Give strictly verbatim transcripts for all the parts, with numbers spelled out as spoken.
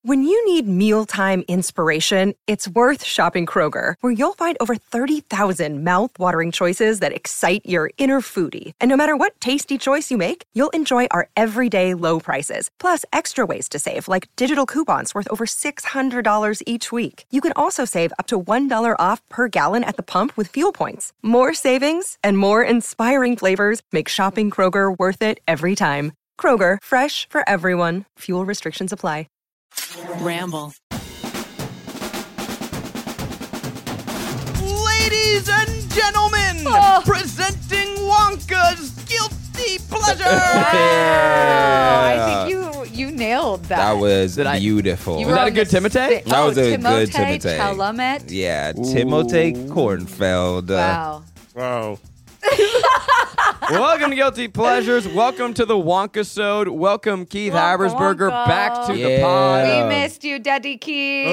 When you need mealtime inspiration, it's worth shopping Kroger, where you'll find over thirty thousand mouth-watering choices that excite your inner foodie. And no matter what tasty choice you make, you'll enjoy our everyday low prices, plus extra ways to save, like digital coupons worth over six hundred dollars each week. You can also save up to one dollar off per gallon at the pump with fuel points. More savings and more inspiring flavors make shopping Kroger worth it every time. Kroger, fresh for everyone. Fuel restrictions apply. Ramble. Ladies and gentlemen, oh. presenting Wonka's Guilty Pleasure. Wow. I think you you nailed that. That was Did I- beautiful. You Was that a good Timothée? That was a good Timothée Timothée. Chalamet. Yeah, Timothée Kornfeld. Uh, Wow. Wow. Welcome to Guilty Pleasures. Welcome to the Wonka-sode. Welcome Keith Wonka, Habersberger Wonka. back to the Yeah. pod. We missed you, Daddy Keith.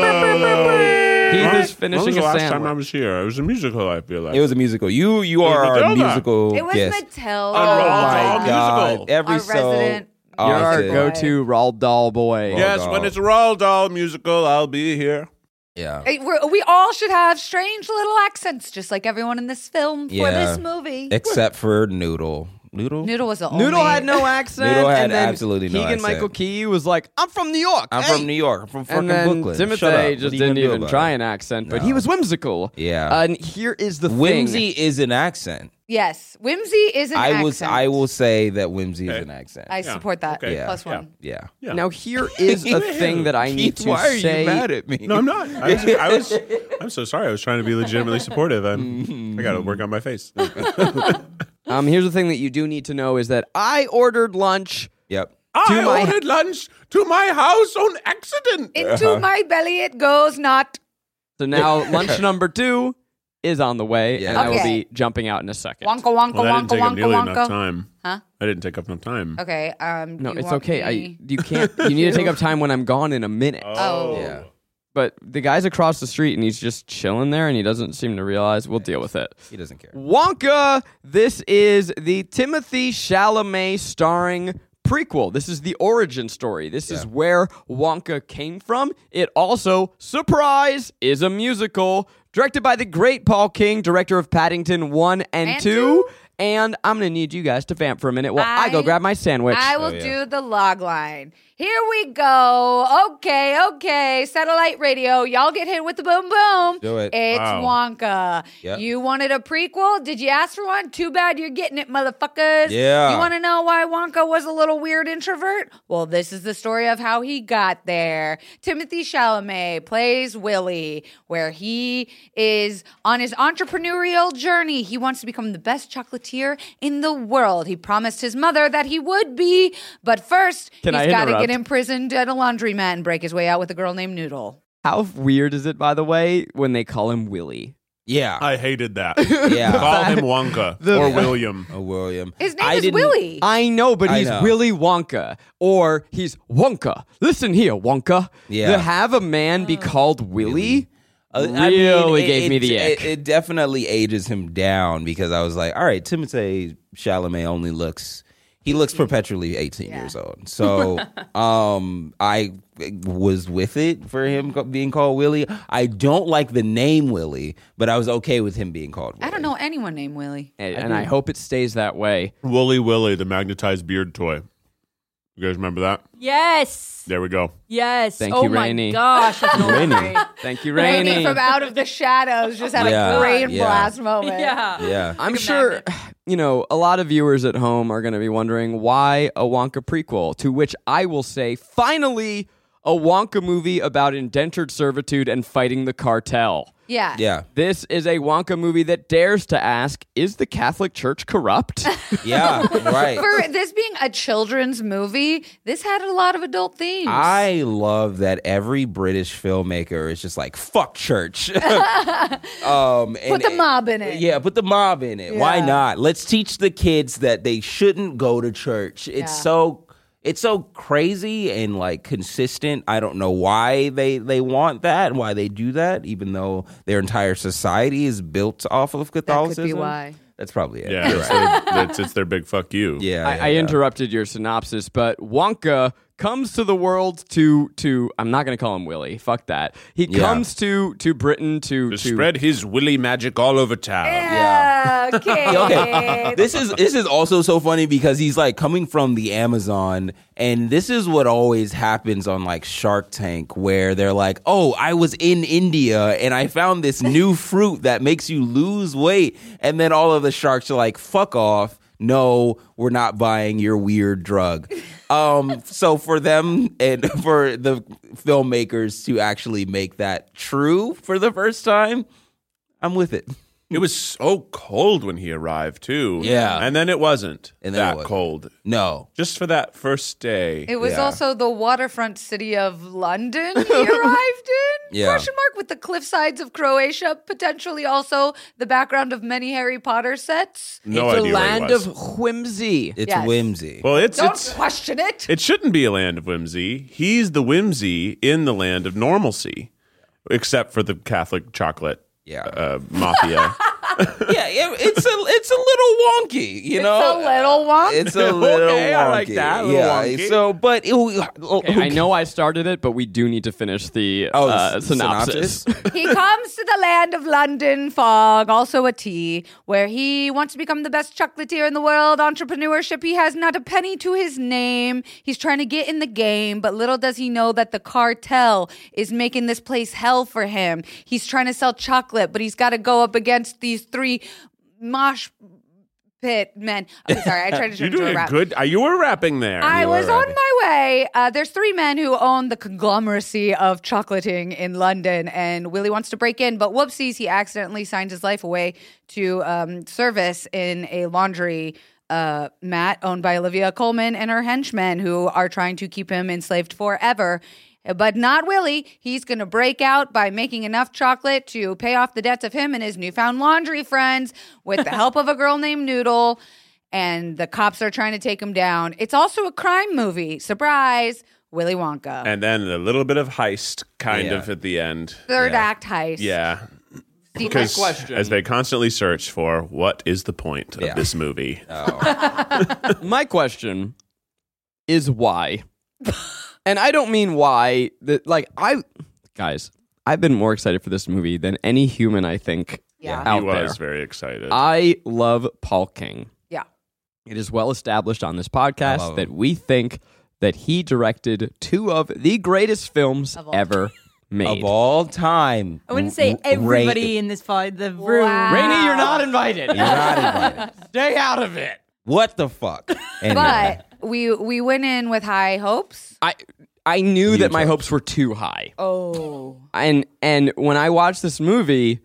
Keith When is finishing was the a last sandwich. time I was here? It was a musical, I feel like. It was a musical. You you are was our Matilda. musical It was guest. Matilda. Oh, Oh Roald my Dahl God! musical. Every Our so resident You're our awesome. go-to Roald Dahl boy. Yeah. Yes, Dahl. when it's a Roald Dahl musical, I'll be here. Yeah. Hey, we're, we all should have strange little accents, just like everyone in this film for Yeah. this movie. Except for Noodle. Noodle. Noodle was the only. Noodle had no accent. Noodle had and then absolutely no Keegan accent. Michael Key was like, I'm from New York. I'm hey." from New York. I'm from fucking And then Brooklyn. Shut up. Timothée What just are you didn't gonna do even about try it? an accent, but No. he was whimsical. Yeah. And here is the Whimsy thing. is an accent. Yes, whimsy is an I accent. was. I will say that whimsy Okay. is an accent. I Yeah. support that. Okay. Yeah. Plus Yeah. one. yeah. Yeah. Now here is a thing that I need Keith, to why are say. you mad at me? No, I'm not. I was, I was. I'm so sorry. I was trying to be legitimately supportive. I'm. I got to work on my face. Um, here's the thing that you do need to know is that I ordered lunch. Yep. I my- ordered lunch to my house on accident. Into my belly it goes not. So now lunch number two is on the way, Yeah. and I will Okay. be jumping out in a second. Wonka, wonka, Well, I didn't wonka, take up wonka, nearly wonka. enough time. Huh? I didn't take up enough time. Okay. Um. No, you it's want okay. me- I you can't. You need to take up time when I'm gone in a minute. Oh. Yeah. But the guy's across the street, and he's just chilling there, and he doesn't seem to realize. We'll deal with it. He doesn't care. Wonka. This is the Timothée Chalamet starring prequel. This is the origin story. This is Yeah. where Wonka came from. It also, surprise, is a musical directed by the great Paul King, director of Paddington one and, And two. two? And I'm going to need you guys to vamp for a minute while I, I- go grab my sandwich. I will Oh, yeah. do the log line. Here we go. Okay, okay. Satellite radio. Y'all get hit with the boom boom. Do it. It's Wow. Wonka. Yep. You wanted a prequel? Did you ask for one? Too bad you're getting it, motherfuckers. Yeah. You want to know why Wonka was a little weird introvert? Well, this is the story of how he got there. Timothée Chalamet plays Willie, where he is on his entrepreneurial journey. He wants to become the best chocolatier in the world. He promised his mother that he would be, but first Can I he's got to interrupt? get imprisoned at a laundromat and break his way out with a girl named Noodle. How weird is it, by the way, when they call him Willie? Yeah. I hated that. yeah. Call him Wonka or William. Oh, William. His name I is didn't- Willie. I know, but I he's know. Willy Wonka. Or he's Wonka. Listen here, Wonka. Yeah. To have a man be called Willie Uh, really I mean, it- gave me it- the it, ick. it definitely ages him down because I was like, all right, Timothée Chalamet only looks he looks perpetually eighteen Yeah. years old. So um I was with it for him co- being called Willie. I don't like the name Willie, but I was okay with him being called Willie. I don't know anyone named Willie. and, and I hope it stays that way. Wooly Willy, the magnetized beard toy. You guys remember that? Yes. There we go. Yes. Thank oh you, my Rainey. gosh. That's Rainey. Thank you, Rainey Rainey. from out of the shadows just had Yeah. a brain Yeah. blast moment. Yeah. Yeah. I'm sure, you know, a lot of viewers at home are going to be wondering why a Wonka prequel, to which I will say, finally, a Wonka movie about indentured servitude and fighting the cartel. Yeah. Yeah. This is a Wonka movie that dares to ask, is the Catholic Church corrupt? Yeah, right. For this being a children's movie, this had a lot of adult themes. I love that every British filmmaker is just like, fuck church. um, and- Put the mob in it. Yeah, put the mob in it. Why Yeah. not? Let's teach the kids that they shouldn't go to church. It's Yeah. so it's so crazy and like consistent. I don't know why they, they want that, why they do that, even though their entire society is built off of That could Catholicism. be why. That's probably it. Yeah, You're it's, right. their, it's, it's their big fuck you. Yeah, I, yeah, I yeah. interrupted your synopsis, but Wonka comes to the world to to I'm not going to call him Willie. Fuck that. He Yeah. comes to to Britain to To to spread his willy magic all over town. Yeah, okay. Okay. This is this is also so funny because he's like coming from the Amazon, and this is what always happens on like Shark Tank, where they're like, "Oh, I was in India and I found this new fruit that makes you lose weight," and then all of the sharks are like, "Fuck off! No, we're not buying your weird drug." Um, so for them and for the filmmakers to actually make that true for the first time, I'm with it. It was so cold when he arrived, too. Yeah. And then it wasn't And then it that wasn't. cold. No. Just for that first day. It was Yeah. also the waterfront city of London he arrived in? Yeah. Question mark, with the cliff sides of Croatia, potentially also the background of many Harry Potter sets. no it's idea a land where he was. of whimsy. It's Yes. whimsy. Well, it's Don't it's question it. it shouldn't be a land of whimsy. He's the whimsy in the land of normalcy, except for the Catholic chocolate Yeah. uh, mafia. yeah, it, it's a it's a little wonky, you know. It's a little wonky. It's a little Okay, wonky. I like that, a little yeah. wonky. So, but it, Okay, I know I started it, but we do need to finish the Oh, uh, s- synopsis. He comes to the land of London fog, also a tea, where he wants to become the best chocolatier in the world. Entrepreneurship, he has not a penny to his name. He's trying to get in the game, but little does he know that the cartel is making this place hell for him. He's trying to sell chocolate, but he's got to go up against these three mosh pit men. Okay, sorry, I tried to turn You're into doing a a rap. good. Uh, you were rapping there. I You was were on rapping. my way. Uh, there's three men who own the conglomeracy of chocolating in London, and Willie wants to break in, but whoopsies, he accidentally signs his life away to um, service in a laundry uh, mat owned by Olivia Colman and her henchmen, who are trying to keep him enslaved forever. But not Willie. He's going to break out by making enough chocolate to pay off the debts of him and his newfound laundry friends with the help of a girl named Noodle. And the cops are trying to take him down. It's also a crime movie. Surprise, Willy Wonka. and then a little bit of heist, kind Yeah. of at the end. Third yeah. act heist. Yeah. Steve, Because question. as they constantly search for what is the point of Yeah. this movie. My question is why? And I don't mean why. That like I, guys, I've been more excited for this movie than any human I think Yeah. out he was there. very excited. I love Paul King. Yeah. It is well established on this I love podcast him. that we think that he directed two of the greatest films Of all ever made. of all time. I wouldn't say R- everybody Ray- in this fight, the room. Wow. Rainey, you're not invited. You're not invited. Stay out of it. What the fuck? Anyway. But we we went in with high hopes. I I knew Huge that my hopes. hopes were too high. Oh. And and when I watched this movie,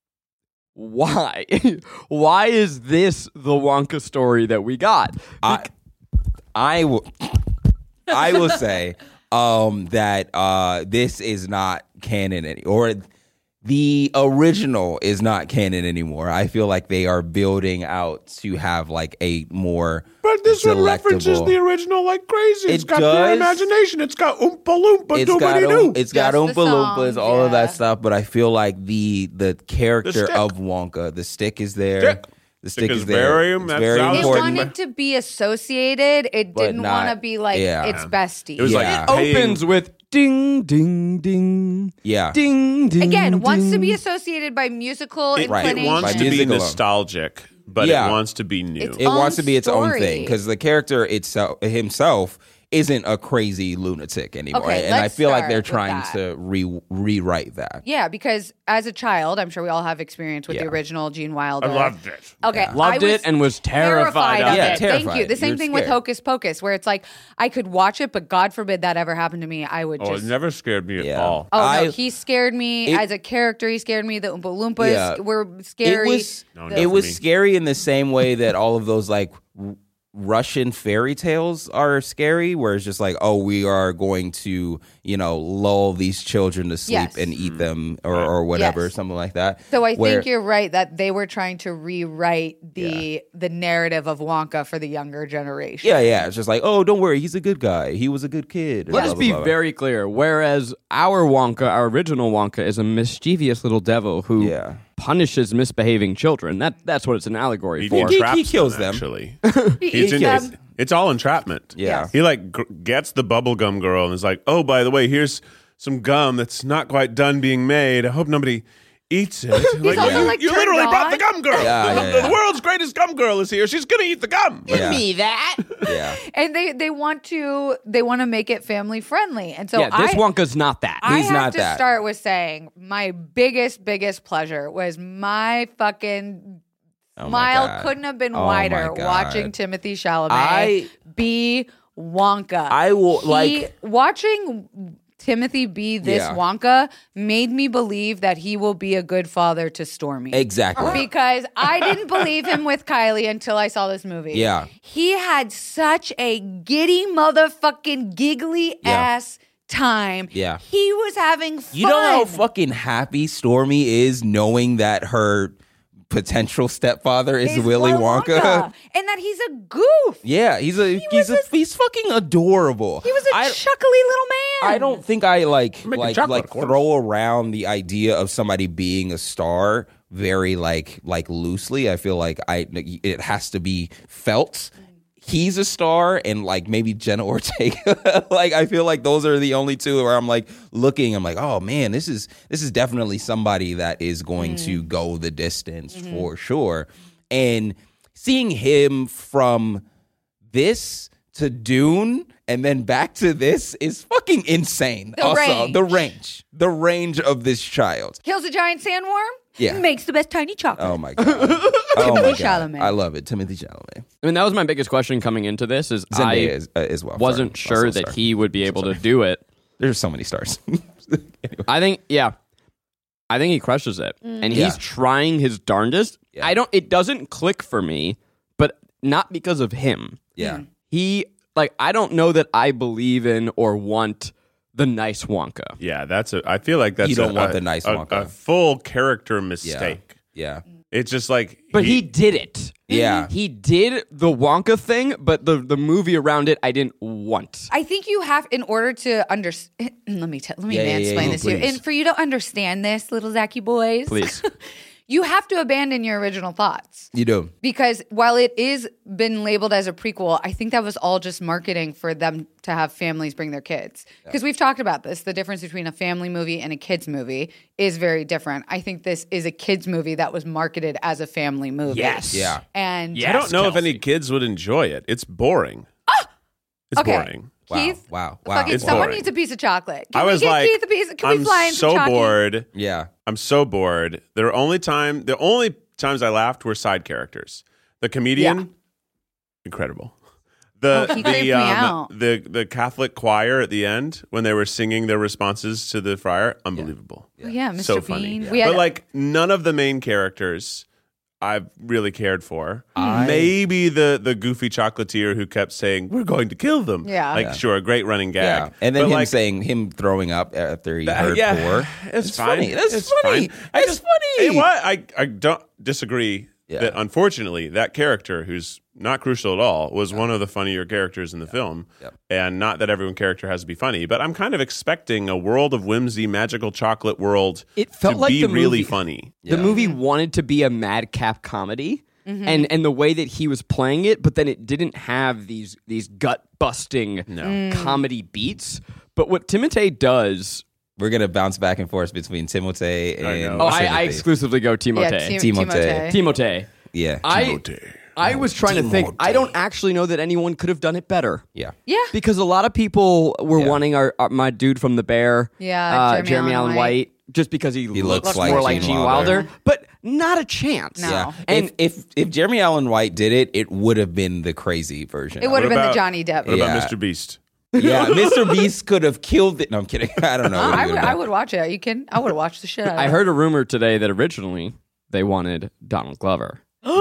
why? Why is this the Wonka story that we got? I, I will, I will say um, that uh, this is not canon any, or the original is not canon anymore. I feel like they are building out to have like a more but this one references delectable- the original like crazy. It's It got pure does. imagination. It's got Oompa Loompa It's got Doobity oom- Doo. it's got Just Oompa the Loompas, songs, all of yeah. that stuff. But I feel like the the character stick. of Wonka, the stick is there. Stick. The stick, Stick is, is there. very- It's that's very how It it's important. wanted to be associated. It But didn't not- want to be like yeah. its bestie. It was Yeah. like paying- Opens with ding ding ding. Yeah. Ding ding. Again, wants to be ding. associated by musical It, Right. it inclination. wants By to be music alone. nostalgic, but Yeah. it wants to be new. It's It own wants to be its own story. thing because the character itself himself isn't a crazy lunatic anymore, Okay, and I let's feel like start they're with trying that. to re- rewrite that. Yeah, because as a child, I'm sure we all have experience with the Yeah. original Gene Wilder. I loved it. Okay, Loved I it and was terrified of of it. Yeah, it. Thank terrified. you. The same You're thing with scared. Hocus Pocus, where it's like I could watch it, but God forbid that ever happened to me. I would Oh, just. it never scared me at Yeah. all. Oh I- no, he scared me It- as a character. He scared me. The Oompa Loompas Yeah. were scary. It was No, The- not it for was me. scary in the same way that all of those like r- Russian fairy tales are scary, where it's just like, oh, we are going to, you know, lull these children to sleep Yes. and eat them or, or whatever, Yes. something like that. So I Where- think you're right that they were trying to rewrite the the narrative of Wonka for the younger generation. yeah, yeah. It's just like, oh, don't worry, he's a good guy. He was a good kid. Let us Blah, be blah, blah. very clear. Whereas our Wonka, our original Wonka, is a mischievous little devil who Yeah. punishes misbehaving children. That that's what it's an allegory He, for. he- traps he kills them, them. actually. He He's eats in- them. It's all entrapment. Yeah. Yes. He like gr- gets the bubblegum girl and is like, oh, by the way, here's some gum that's not quite done being made. I hope nobody eats it. He's also, you, like, you turned literally brought the on. gum girl. Yeah, the, yeah, the yeah. world's greatest gum girl is here. She's gonna eat the gum. Yeah. Me that. Yeah. And they they want to they want to make it family friendly. And so yeah, this I, Wonka's not that. I He's have not to that. start with saying my biggest, biggest pleasure was my fucking Oh my smile God. couldn't have been Oh wider my God. watching Timothy Chalamet I- be Wonka. I will, He- like- watching Timothy be this Yeah. Wonka made me believe that he will be a good father to Stormy. Exactly. Because I didn't believe him with Kylie until I saw this movie. Yeah. He had such a giddy motherfucking giggly Yeah. ass time. Yeah. He was having fun. You know how fucking happy Stormy is knowing that her potential stepfather is, Is Willy Wonka? And that he's a goof. Yeah, he's a he's was a, a- he's fucking adorable. He was a I, chuckly little man. I don't think I like Making like chocolate, like of course. throw around the idea of somebody being a star very like like loosely. I feel like I it has to be felt. He's a star, and like maybe Jenna Ortega. Like I feel like those are the only two where I'm like looking. I'm like, oh man, this is this is definitely somebody that is going to go the distance for sure. And seeing him from this to Dune and then back to this is fucking insane. The also, range. the range, the range of this child. Kills a giant sandworm. Yeah. Makes the best tiny chocolate. Oh my god. Oh my Timothy god. Chalamet. I love it. Timothy Chalamet. I mean, that was my biggest question coming into this. Is I Zendaya as, uh, as well. wasn't Sorry. sure Also that sorry. he would be able to do it. There's so many stars. Anyway. I think, yeah, I think he crushes it, and he's Yeah. trying his darndest. Yeah. I don't. It doesn't click for me, but not because of him. Yeah. He like I don't know that I believe in or want the nice Wonka. Yeah, that's a. I feel like that's You don't a, want a- the nice a, Wonka. a full character Yeah. mistake. Yeah. It's just like, But he, did it. Yeah. He did the Wonka thing, but the the movie around it I didn't want. I think you have, in order to understand. Let me tell. Let me Yeah, yeah, mansplain yeah, this to you. please. And for you to understand this, little Zachy boys, Please. you have to abandon your original thoughts. You do. Because while it is been labeled as a prequel, I think that was all just marketing for them to have families bring their kids. Because we've talked about this. The difference between a family movie and a kids movie is very different. I think this is a kids movie that was marketed as a family movie. Yes. Yeah. And Yeah. I don't know if Kelsey. any kids would enjoy it. It's boring. It's okay. boring. Wow. Keith, Wow. Wow. fucking It's someone boring. needs a piece of chocolate. Can I we was get like, Keith a piece? Can I'm we fly in so some chalky? bored. Yeah. I'm so bored. There are only time. The only times I laughed were side characters. The comedian, Yeah. incredible. The Oh, he creeped me the out. the the Catholic choir at the end when they were singing their responses to the friar, unbelievable. Oh, yeah, Mister So funny. Bean. We had, But like none of the main characters I've really cared for. I- Maybe the the goofy chocolatier who kept saying, "We're going to kill them." Yeah. Like Yeah. sure, a great running Yeah. gag. And then But, him like, saying him throwing up after he Uh, heard yeah, poor. It's, It's fine. funny. That's it's funny. Fine. I That's just, funny. Hey, what? I, I don't disagree Yeah. that unfortunately that character, who's not crucial at all, was one of the funnier characters in the film. Yep. And not that every character has to be funny, but I'm kind of expecting a world of whimsy, magical chocolate world It felt to like be the really movie- funny. The Yeah. movie wanted to be a madcap comedy, Mm-hmm. and and the way that he was playing it, but then it didn't have these these gut busting Mm. comedy beats. But what Timothée does, We're gonna bounce back and forth between Timothée I and know. oh, I, I Timothy. exclusively go yeah, Timothée. Tim- Timothée. Timothée. Yeah. I Timothée. I was trying to think. I don't actually know that anyone could have done it better. yeah. yeah. Because a lot of people were Yeah. wanting our, our my dude from The Bear, Yeah, uh, Jeremy Jeremy, Allen Allen White. White, just because he, looks looks, like more like Gene Gene Wilder. Wilder. But not a chance. No. Yeah. And if, if if Jeremy Allen White did it, it would have been the crazy version. It would have been about- the Johnny Depp. What about Yeah. Mister Beast? Yeah, Mister Beast could have killed it. No, I'm kidding. I don't know. Oh, what he I would, would've I done. would watch it. You can. I would watch the shit out of it. I heard a rumor today that originally they wanted Donald Glover.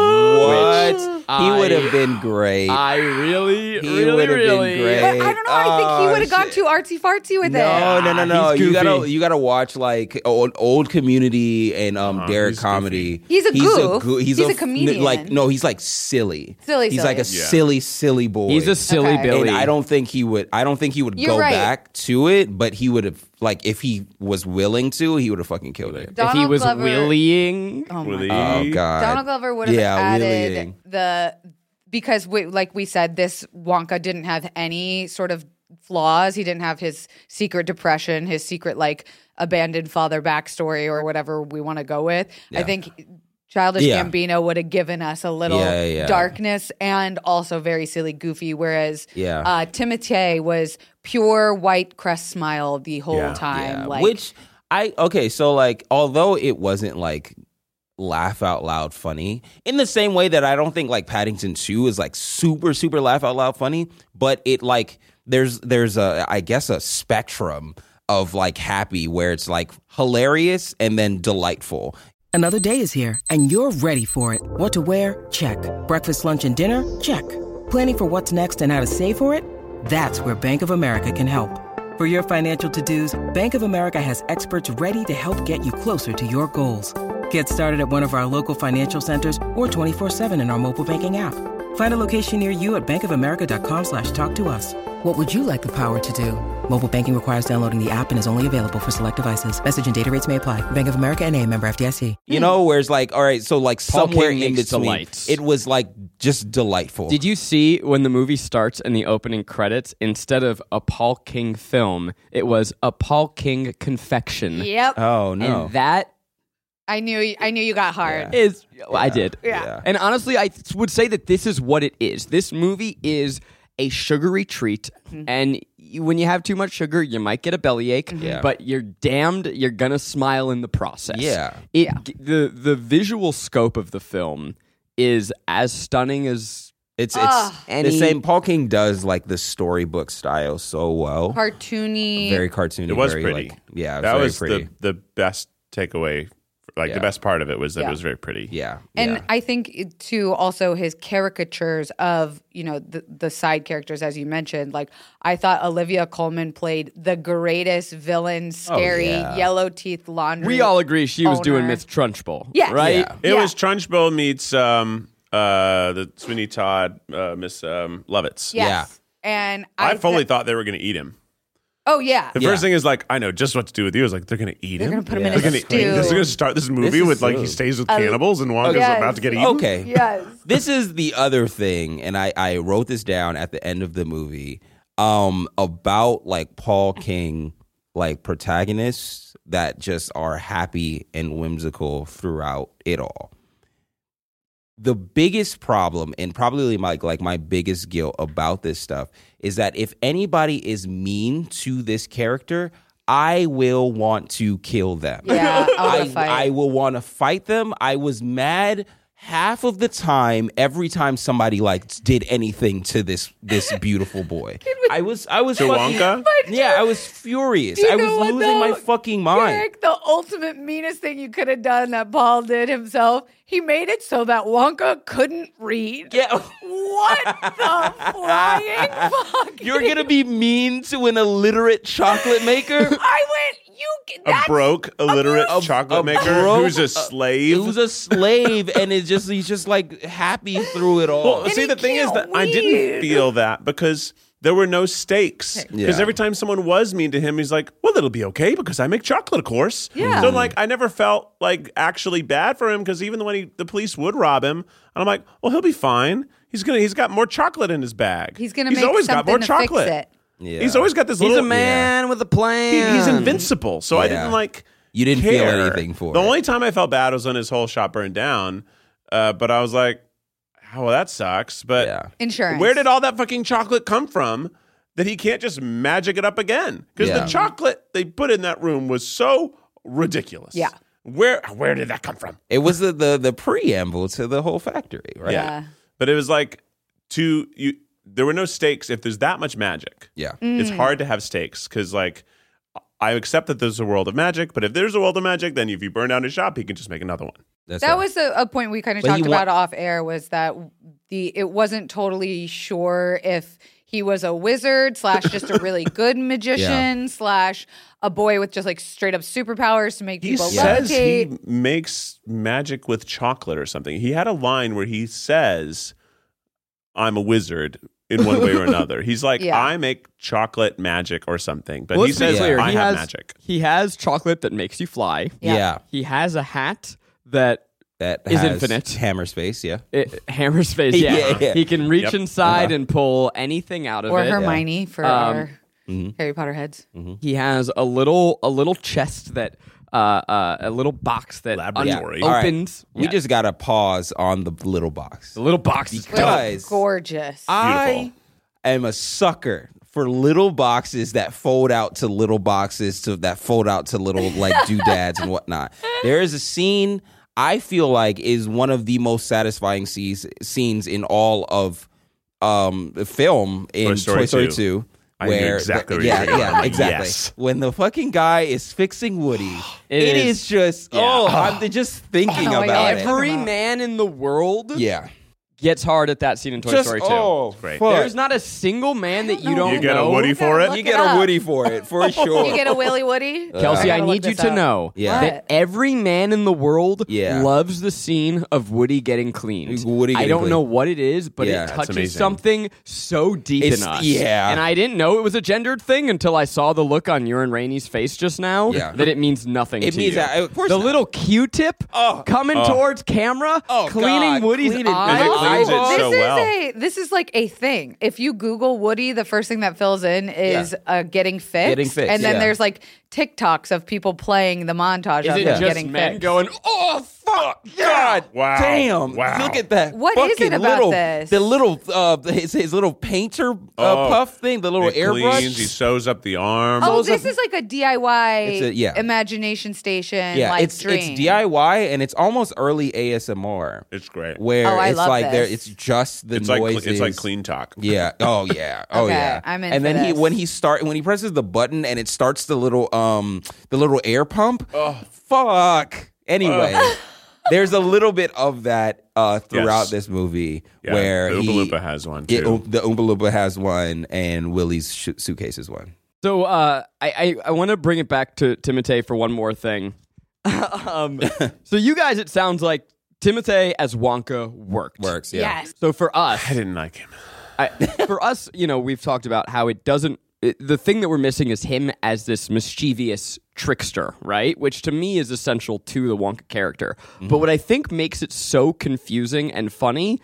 What? He I- would have been great. I really, He really, would have been really. great. But I don't know. I think he Oh, would have gone shit. too artsy fartsy with No, it. no, no, no. he's You gotta goofy. you gotta watch like old, old Community and um Uh-huh, Derek he's comedy. He's a goof. goo- He's a comedian. Like no, he's like silly. Silly, He's like a silly. Yeah. silly, silly boy. He's a silly Okay. Billy. And I don't think he would. I don't think he would You're go right. back to it. But he would have like if he was willing to, he would have fucking killed it. if Donald he was Glover- willying. Oh my Willie. Oh god. Donald Glover would have Yeah, added wheeling. the because we, like we said, this Wonka didn't have any sort of flaws. He didn't have his secret depression, his secret like abandoned father backstory or whatever we want to go with. Yeah. I think Childish Yeah. Gambino would have given us a little Yeah, yeah. darkness and also very silly, goofy, whereas Yeah. uh, Timothée was pure white crest smile the whole Yeah. time. Yeah. Like, Which I okay, so like although it wasn't like laugh out loud funny, in the same way that I don't think like Paddington two is like super super laugh out loud funny, but it like there's there's a I guess a spectrum of like happy where it's like hilarious and then delightful. Another day is here, and you're ready for it. What to wear? Check. Breakfast, lunch, and dinner? Check. Planning for what's next and how to save for it? That's where Bank of America can help. For your financial to-dos, Bank of America has experts ready to help get you closer to your goals. Get started at one of our local financial centers or twenty-four seven in our mobile banking app. Find a location near you at bankofamerica.com slash talk to us. What would you like the power to do? Mobile banking requires downloading the app and is only available for select devices. Message and data rates may apply. Bank of America N A, member F D I C. You know, where it's like, all right, so like Paul somewhere King in makes between, delights. it was like just delightful. Did you see when the movie starts in the opening credits, instead of a Paul King film, it was a Paul King confection. yep. Oh no. And that I knew I knew you got hard. is, I did. Yeah. And honestly, I th- would say that this is what it is. This movie is a sugary treat, Mm-hmm. and you, when you have too much sugar, you might get a bellyache. Yeah. But you're damned, you're gonna smile in the process. Yeah. It the the visual scope of the film is as stunning as It's it's Ah. the Any- same. Paul King does like the storybook style so well. Cartoony. Very cartoony. It was very, pretty. Like, yeah, it that very was pretty. the the best takeaway. Like Yeah. the best part of it was that Yeah. it was very pretty. yeah, And yeah. I think it- too, also his caricatures of you know the the side characters, as you mentioned. Like I thought Olivia Colman played the greatest villain, scary, yeah. yellow teeth laundry. we all agree she was doing owner. Miss Trunchbull. Yes. right? Yeah. It Yeah. was Trunchbull meets um uh the Sweeney Todd uh, Miss um, Lovitz. Yes. And I, I fully th- thought they were going to eat him. Oh yeah. The Yeah. first thing is like, I know just what to do with you. I was like, they're going to eat They're him. gonna put him Yeah. in a They're gonna stew. eat him. They're going to start this movie is with like so- he stays with cannibals and Wonka's Yes. about to get eaten. Okay. Yes. This is the other thing, and I, I wrote this down at the end of the movie um, about like Paul King, like protagonists that just are happy and whimsical throughout it all. The biggest problem, and probably my like my biggest guilt about this stuff, is that if anybody is mean to this character, I will want to kill them. Yeah. I I, wanna fight. I will want to fight them. I was mad half of the time every time somebody like did anything to this this beautiful boy. I was I was To fucking, Wonka? Yeah, I was furious. Do you I was know what, losing my though? fucking mind. Eric, the ultimate meanest thing you could have done that Paul did himself, he made it so that Wonka couldn't read. Yeah. What the flying fuck? You're gonna be mean to an illiterate chocolate maker? I went, you. A That's, broke, illiterate a- chocolate a maker broke- who's a slave. It was a slave, and it's just he's just like happy through it all. Well, see, he the thing is can't that I didn't read. feel that because there were no stakes. Because Yeah. every time someone was mean to him, he's like, well, it'll be okay because I make chocolate, of course. Yeah. So, like, I never felt, like, actually bad for him because even when he, the police would rob him, and I'm like, well, he'll be fine. He's gonna. He's got more chocolate in his bag. he's gonna He's make always got something more to chocolate. fix it. Yeah. He's always got this He's little. a man with a He- plan. he's invincible. So I Yeah. didn't like. You didn't feel care. anything for the it. only time I felt bad was when his whole shop burned down. Uh, but I was like, oh, well, that sucks. But Yeah. Insurance. where did all that fucking chocolate come from that he can't just magic it up again? Because Yeah. the chocolate they put in that room was so ridiculous. Yeah. Where where did that come from? It was the, the the preamble to the whole factory, right? Yeah. But it was like to you there were no stakes if there's that much magic. Yeah. It's Mm. hard to have stakes because like I accept that there's a world of magic, but if there's a world of magic, then if you burn down his shop, he can just make another one. That's That right. was a, a point we kind of But he talked wa- about off air was that the it wasn't totally sure if he was a wizard slash just a really good magician slash a boy with just like straight up superpowers to make He people says levitate. he makes magic with chocolate or something. He had a line where he says, I'm a wizard in one way or another. He's like, Yeah. I make chocolate magic or something. But Well, he let's be says, clear, I he have has, magic. He has chocolate that makes you fly. Yeah. Yeah. He has a hat that that Is has infinite. hammer space. Yeah, It, hammer space, yeah. Yeah, yeah. He can reach Yep. inside Uh-huh. and pull anything out of Or it. Hermione for Um, our Mm-hmm. Harry Potter heads. He has a little a little chest that uh, uh, a little box that un- Laboratory. All right. opens. We Yeah. just got to pause on the little box. the little box is dope. Guys, Gorgeous. I am a sucker for little boxes that fold out to little boxes to that fold out to little like doodads and whatnot. There is a scene I feel like is one of the most satisfying scenes scenes in all of um the film in Toy Story Toy Story two. two. I knew Where exactly the- where you yeah, were going. yeah, I'm like, exactly. yes. When the fucking guy is fixing Woody, It it is- is, just oh, I'm just thinking Oh, about yeah. it. Every man in the world Yeah, gets hard at that scene in Toy just Story two. oh, Great. fuck. There's not a single man that you don't You get a know. Woody for it? Look You it get up. a Woody for it, for sure. You get a Willy Woody? Kelsey, I gotta need look you this to up. know Yeah. that every man in the world Yeah. loves the scene of Woody getting cleaned. Woody I getting don't cleaned. know what it is, but Yeah. it That's touches amazing. something so deep It's- in us. yeah. And I didn't know it was a gendered thing until I saw the look on your and Rainey's face just now. Yeah. That it means nothing It to means you. that- of course the not. little Q-tip Oh. coming Oh. towards camera, Oh, cleaning God. Woody's Cleaning- eyes. And it cleans it Oh. so This well. is a this is like a thing. If you Google Woody, the first thing that fills in is Yeah. uh, getting fixed. Getting fixed, and then yeah. there's like TikToks of people playing the montage Is of it him just getting men fixed. going, oh, fuck, God, Wow. damn! Wow. Look at that. What is fucking it about little, this? The little, uh, his, his little painter uh, Oh. puff thing, the little He airbrush. cleans, he sews up the arm. Oh, Those this are- is like a D I Y It's a- yeah. imagination station. yeah, like it's dream. it's D I Y and it's almost early A S M R. It's great. Where Oh, I it's love like there, this. it's just the It's like noises. it's like clean talk. Yeah. Oh yeah. Oh Okay, yeah. I'm in And for then he this. when he start when he presses the button and it starts the little um the little air pump. Oh fuck. Anyway, there's a little bit of that uh throughout Yes. this movie Yeah, where the Oompa he, Loompa has one Yeah, too. Oom- the Oompa Loompa has one and Willie's sh- suitcase is one. So uh, I, I, I want to bring it back to Timothée for one more thing. um, so you guys, it sounds like Timothée as Wonka worked. Works. Yeah. Yes. So for us, I didn't like him. I, for us, you know, we've talked about how it doesn't. It, the thing that we're missing is him as this mischievous trickster, right? Which to me is essential to the Wonka character. But what I think makes it so confusing and funny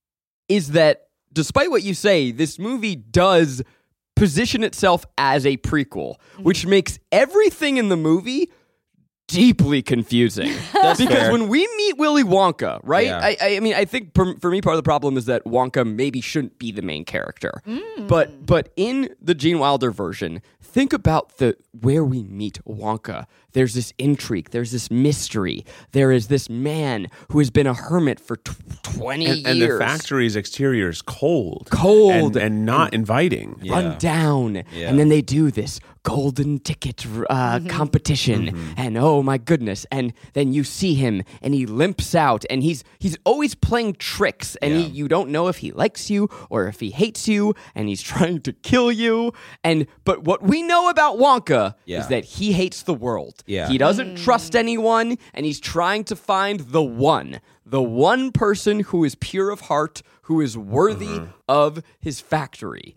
is that, despite what you say, this movie does position itself as a prequel, which makes everything in the movie deeply confusing. because fair. when we meet Willy Wonka, right? Yeah. I, I mean, I think for, for me, part of the problem is that Wonka maybe shouldn't be the main character. But but in the Gene Wilder version, think about the where we meet Wonka. There's this intrigue. There's this mystery. There is this man who has been a hermit for tw- twenty And, and years. the factory's exterior is cold, Cold. and, and not inviting. Run down, Yeah. and then they do this golden ticket uh, competition, and oh my goodness! And then you see him, and he limps out, and he's he's always playing tricks, and he, you don't know if he likes you or if he hates you, and he's trying to kill you. And but what we know about Wonka Yeah. is that he hates the world. Yeah. He doesn't trust anyone, and he's trying to find the one. The one person who is pure of heart, who is worthy of his factory.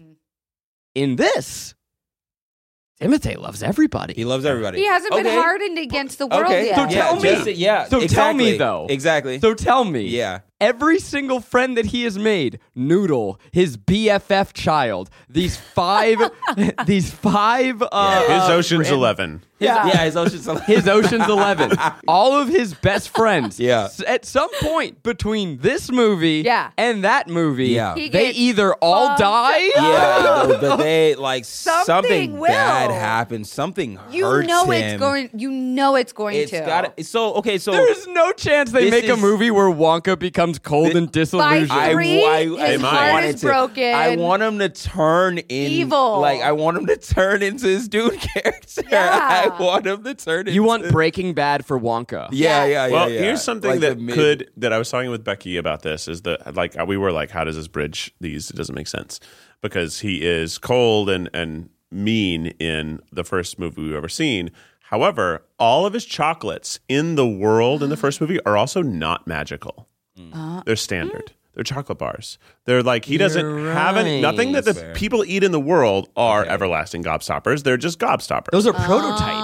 In this, Timothée loves everybody. He loves everybody. He hasn't been Okay. hardened against the world Okay. yet. So Yeah, tell me. just- yeah. So tell me exactly. though. Exactly. So tell me. Yeah. Every single friend that he has made, Noodle, his B F F child, these five, these five. Uh, His uh, Ocean's fr- Eleven. yeah. yeah. His Ocean's Eleven. His Ocean's Eleven. All of his best friends. Yeah. s- At some point between this movie Yeah. and that movie, Yeah. He they gets either all fucked die. Yeah, the, the, they like Something something, will. bad happens. Something You hurts know him. it's going. You know it's going It's to. got so okay. So There is no chance they This make a is- movie where Wonka becomes cold and disillusioned. By three, I, his I heart wanted is to- broken. I want him to turn in Evil. Like I want him to turn into his dude character. Yeah. I want him to turn. You into, want Breaking Bad for Wonka. Yeah, yeah, yeah. Well, yeah. here's something Like that the mid- could that I was talking with Becky about this is that like we were like, how does this bridge these? It doesn't make sense because he is cold and and mean in the first movie we've ever seen. However, all of his chocolates in the world in the first movie are also not magical. They're standard. They're chocolate bars. They're like he doesn't You're have any. right. Nothing that the Fair. people eat in the world are everlasting gobstoppers. They're just gobstoppers. Those are prototypes.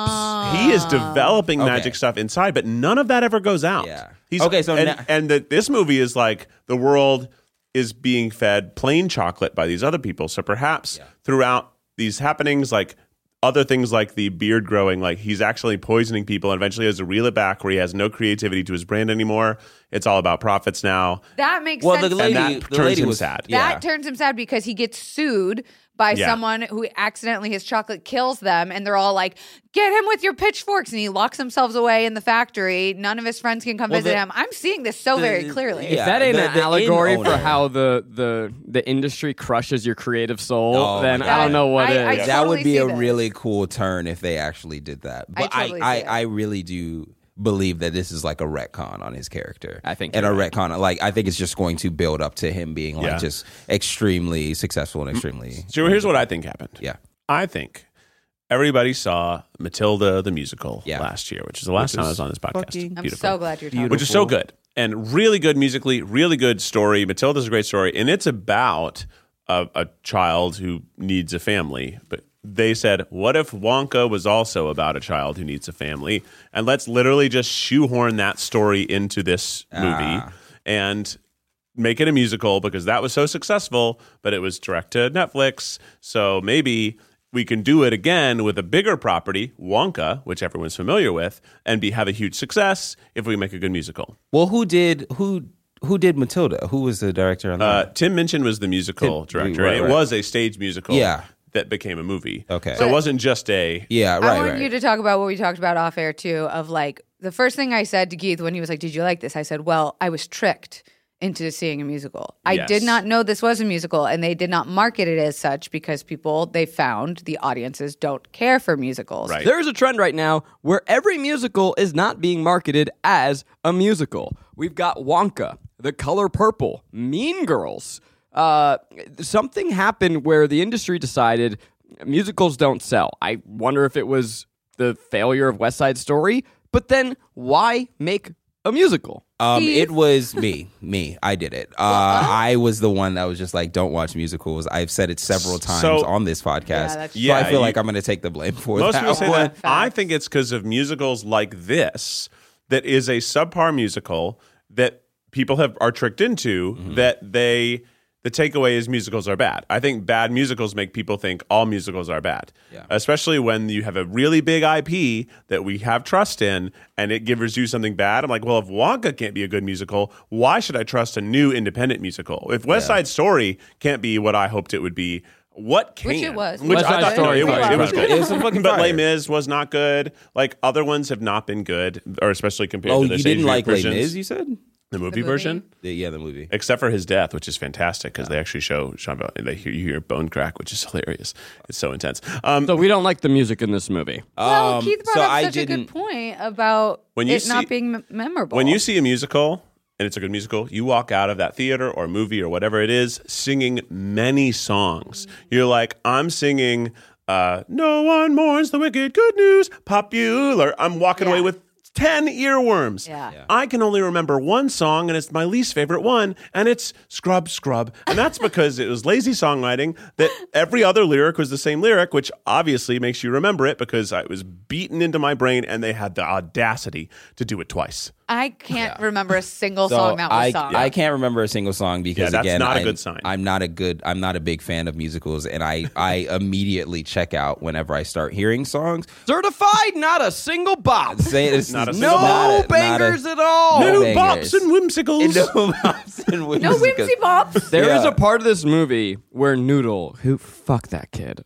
he is developing Okay. magic stuff inside, but none of that ever goes out. Yeah. He's, Okay, so and, now- and the, this movie is like the world is being fed plain chocolate by these other people. So perhaps throughout these happenings, like other things like the beard growing, like he's actually poisoning people and eventually has to reel it back where he has no creativity to his brand anymore. It's all about profits now. That makes Well, sense. the to lady, me. And that the turns lady him was sad. Yeah. That turns him sad because he gets sued by Yeah. someone who accidentally his chocolate kills them, and they're all like, "Get him with your pitchforks!" And he locks himself away in the factory. None of his friends can come Well, visit the- him. I'm seeing this so very clearly. yeah. If that ain't the- an the allegory inn for owner- how the, the the industry crushes your creative soul, Oh, then my I don't God. know what I- is. I that totally would be see a this. really cool turn if they actually did that. I But totally I, see it. I, I really do believe that this is like a retcon on his character. I think and a you're right. retcon, like I think it's just going to build up to him being like Yeah. just extremely successful and extremely. So here's what I think happened. Yeah. I think everybody saw Matilda the musical Yeah. last year, which is the last time I was on this podcast. fucking I'm Beautiful. so glad you're talking. Which is so good and really good musically, really good story. Matilda's a great story, and it's about a, a child who needs a family. But they said, what if Wonka was also about a child who needs a family? And let's literally just shoehorn that story into this movie and make it a musical because that was so successful, but it was direct to Netflix. So maybe we can do it again with a bigger property, Wonka, which everyone's familiar with, and be have a huge success if we make a good musical. Well, who did who who did Matilda? Who was the director on Uh, that? Tim Minchin was the musical Tim- director. right, and right. It was a stage musical Yeah. that became a movie. Okay. So it wasn't just a... Yeah, I right, want right. you to talk about what we talked about off air too. Of like the first thing I said to Keith when he was like, "Did you like this?" I said, "Well, I was tricked into seeing a musical. I Yes. did not know this was a musical, and they did not market it as such because people they found the audiences don't care for musicals. Right. There's a trend right now where every musical is not being marketed as a musical. We've got Wonka, The Color Purple, Mean Girls. Uh, something happened where the industry decided musicals don't sell. I wonder if it was the failure of West Side Story, but then why make a musical? Um, Keith? it was me, me. I did it. Uh, I was the one that was just like, "Don't watch musicals." I've said it several times So- on this podcast. Yeah, that's so Yeah, I feel you- like I'm going to take the blame for Most that. people say one. that. I think it's because of musicals like this that is a subpar musical that people have are tricked into Mm-hmm. that they the takeaway is musicals are bad. I think bad musicals make people think all musicals are bad. Yeah. Especially when you have a really big I P that we have trust in and it gives you something bad. I'm like, well, if Wonka can't be a good musical, why should I trust a new independent musical? If West Side Story can't be what I hoped it would be, what can? Which it was. Which West I Side thought- Story it was, was it was incredible. good. It was some fucking But fire. Les Mis was not good. Like other ones have not been good, or especially compared Oh, to the you stage didn't like Les versions. Mis? You said the movie movie? version, the, yeah, the movie. except for his death, which is fantastic because they actually show Sean Bell. They hear you hear bone crack, which is hilarious. It's so intense. Um, So we don't like the music in this movie. Well, Um, Keith brought so up I such a didn't- good point about When you it not see- being m- memorable. when you see a musical and it's a good musical, you walk out of that theater or movie or whatever it is singing many songs. You're like, I'm singing. Uh, no one mourns the wicked. Good news, popular. I'm walking Yeah. away with ten earworms. Yeah. Yeah. I can only remember one song, and it's my least favorite one, and it's Scrub Scrub. And that's because it was lazy songwriting that every other lyric was the same lyric, which obviously makes you remember it because it was beaten into my brain, and they had the audacity to do it twice. I can't remember a single So song that was I, sung. I can't remember a single song because Yeah, that's again, not a I'm, good sign. I'm not a good. I'm not a big fan of musicals, and I I immediately check out whenever I start hearing songs. Certified, not a single bop. Say it's Not a it's single No bop. not a- bangers not at all. No bangers. bops and whimsicles. a, no bops and no whimsicals. whimsy bops. There is Yeah. a part of this movie where Noodle, who fuck that kid,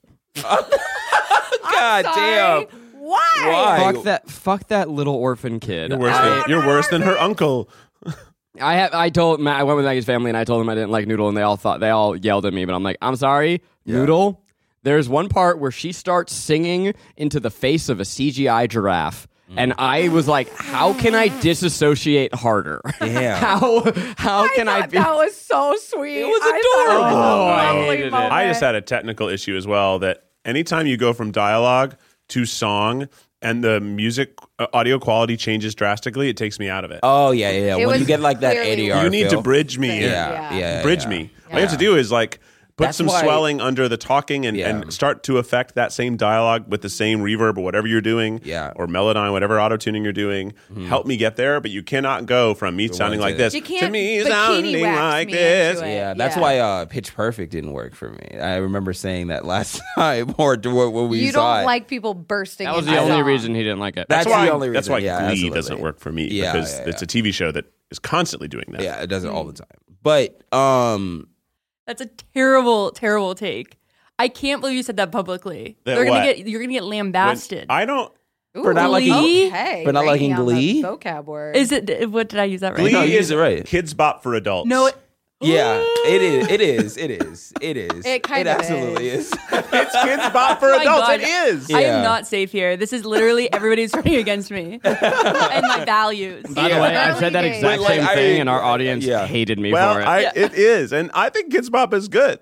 God damn. Why? Why? fuck that, fuck that little orphan kid. You're worse, Oh, than, you're worse than her uncle. I have. I told. Ma- I went with Maggie's family, and I told them I didn't like Noodle, and they all thought they all yelled at me. But I'm like, I'm sorry, Noodle. There's one part where she starts singing into the face of a C G I giraffe. And I was like, how can I disassociate harder? Damn. how how can I, thought be? that was so sweet. It was I thought it was adorable. a Oh, I lovely hated it. moment. I just had a technical issue as well that anytime you go from dialogue to song and the music uh, audio quality changes drastically, it takes me out of it. Oh yeah, yeah. yeah. It When was you get like that clearly A D R, you need feel, to bridge me. in. Yeah, yeah. Yeah. yeah Bridge yeah. me. All you have to do is like put That's some why- swelling under the talking and, Yeah. and start to affect that same dialogue with the same reverb or whatever you're doing, Yeah. or Melodyne, whatever auto tuning you're doing. Mm-hmm. Help me get there, but you cannot go from me sounding to like this. this You can't to me bikini sounding wax like me this. into it. Yeah, that's Yeah. why uh, Pitch Perfect didn't work for me. I remember saying that last time, or when we You saw don't it. like people bursting. That was into the only song. reason he didn't like it. That's That's why. the only That's reason. why Yeah, Glee absolutely. doesn't work for me Yeah, because yeah, it's yeah. a T V show that is constantly doing that. Yeah, it does it all the time. But um, That's a terrible, terrible take. I can't believe you said that publicly. That They're gonna what? get you're gonna get When- lambasted. I don't. Ooh, For not liking- okay, for not rating liking on the Glee? vocab word. Is it? What did I use that right? Glee No, you is used it right. Kids Bop for adults. No, it, yeah, it is. It is. It is. It is. It kind of absolutely is. it's Kids Bop for Oh my adults. God. It is. I Yeah. am not safe here. This is literally everybody's turning against me and my values. By the Yeah. way, I said that Early exact days. same Like, I- thing, and our audience yeah. hated me Well, for it. I, it is, and I think Kids Bop is good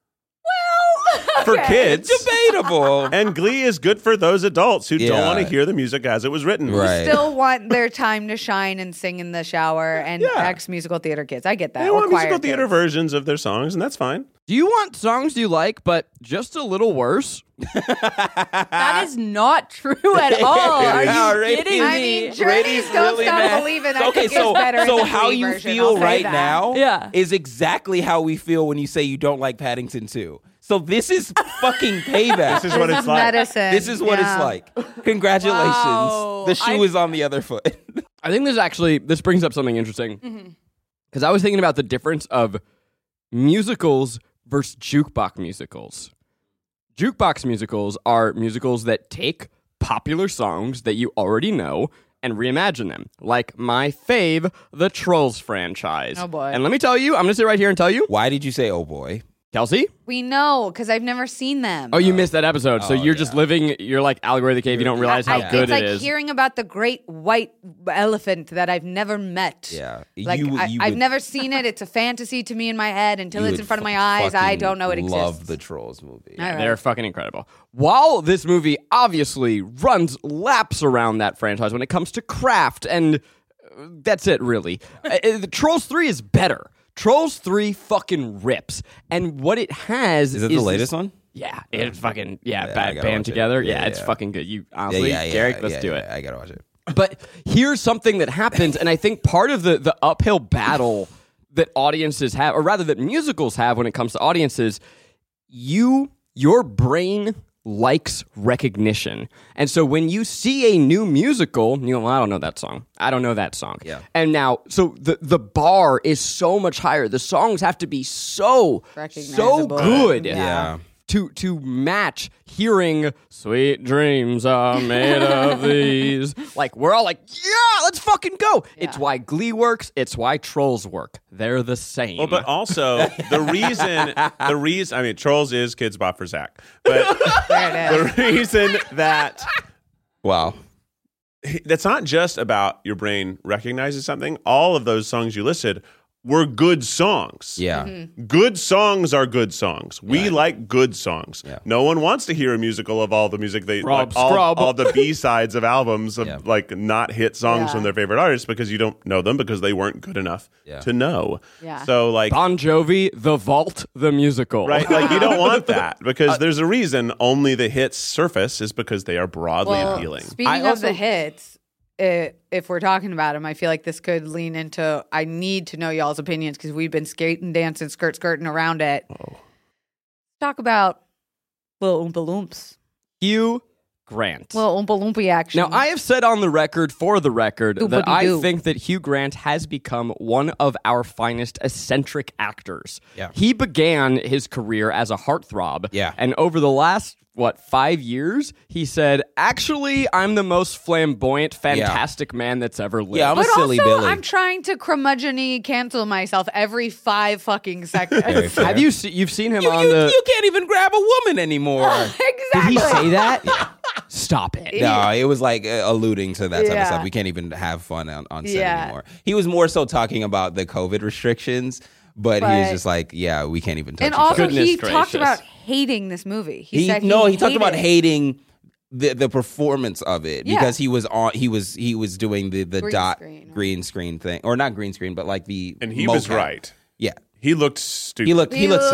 for kids. Debatable. And Glee is good for those adults who don't Yeah. want to hear the music as it was written. Right. Still want their time to shine and sing in the shower and Yeah. ex musical theater kids. I get that. They Or want choir musical theater kids. versions of their songs, and that's fine. Do you want songs you like, but just a little worse? That is not true at all. Are Yeah, you right. kidding I me? mean, Journey's Don't really Stop mad. Believing. I Okay, think so is better so than the how Glee you version, feel I'll say right that. now Yeah. is exactly how we feel when you say you don't like Paddington two. So this is fucking payback. This is what This it's is like. medicine. This is what Yeah. it's like. Congratulations. Wow. The shoe I- is on the other foot. I think this actually this brings up something interesting because I was thinking about the difference of musicals versus jukebox musicals. Jukebox musicals are musicals that take popular songs that you already know and reimagine them, like my fave, the Trolls franchise. Oh, boy. And let me tell you, I'm going to sit right here and tell you, Why did you say oh boy? Kelsey. We know because I've never seen them. Oh, you missed that episode. So Oh, you're just yeah. living, you're like Allegory of the Cave. You don't realize how I- good it's it like is. hearing about the great white elephant that I've never met. Yeah. Like You- I, you I've would- never seen it. It's a fantasy to me in my head until You it's would in front of my fu- eyes. I fucking don't know it exists. Love the Trolls movie. All right. They're fucking incredible. While this movie obviously runs laps around that franchise when it comes to craft, and uh, that's it, really. uh, uh, the Trolls three is better. Trolls three fucking rips. And what it has Is is it the latest one? Yeah, it's fucking, yeah, Yeah, I bad gotta band watch it. together. Yeah, Yeah, it's yeah. fucking good. You Yeah, honestly, yeah, yeah. Garrick, let's yeah, do yeah, it. I gotta watch it. But here's something that happens, and I think part of the, the uphill battle that audiences have, or rather that musicals have when it comes to audiences, you, your brain likes recognition. And so when you see a new musical, you go, well, I don't know that song. I don't know that song. Yeah. And now, so the, the bar is so much higher. The songs have to be so, so Recognizable. good. Yeah. Yeah. To, to match hearing sweet dreams are made of these. Like, we're all like, yeah, let's fucking go. It's why Glee works. It's why Trolls work. They're the same. Well, but also the reason, the reason, I mean, Trolls is Kids Bop for Zach, but There it is. the reason that Wow. that's not just about your brain recognizes something. All of those songs you listed were good songs. Yeah. Mm-hmm. Good songs are good songs. We Yeah. like good songs. Yeah. No one wants to hear a musical of all the music they Scrub, like, all, scrub. all the B sides of albums of Yeah. like not hit songs Yeah. from their favorite artists because you don't know them because they weren't good enough Yeah. to know. Yeah. So like Bon Jovi, The Vault, the musical. right, like you don't want that because Uh, there's a reason only the hits surface is because they are broadly Well, appealing. speaking I of also- the hits, uh, if we're talking about them, I feel like this could lean into. I need to know y'all's opinions because we've been skating, dancing, skirt, skirting around it. Oh. Talk about little Oompa Loomps, Hugh Grant. little Oompa Loompa action. Now, I have said on the record, for the record, that I Oopity-doo. think that Hugh Grant has become one of our finest eccentric actors. Yeah. He began his career as a heartthrob. Yeah. And over the last, what, five years, he said, actually, I'm the most flamboyant, fantastic man that's ever lived. Yeah, I'm a But silly also, Billy. I'm trying to curmudgeon-y cancel myself every five fucking seconds. fair. Have you se- you've seen him you, on you, the... you can't even grab a woman anymore. Did he exactly. say that? Stop it. No, it was like uh, alluding to that type of Yeah. stuff. We can't even have fun on, on set Yeah. anymore. He was more so talking about the COVID restrictions, but, he was But- just like, yeah, we can't even touch And each also, other. Goodness he gracious. talked about hating this movie. He, He, said he no, he talked about hated- hating the the performance of it Yeah. because he was on he was he was doing the the Green dot screen. green screen thing or not green screen but like the And he was mocap. right. Yeah, He looked stupid. he looked he, He looked silly.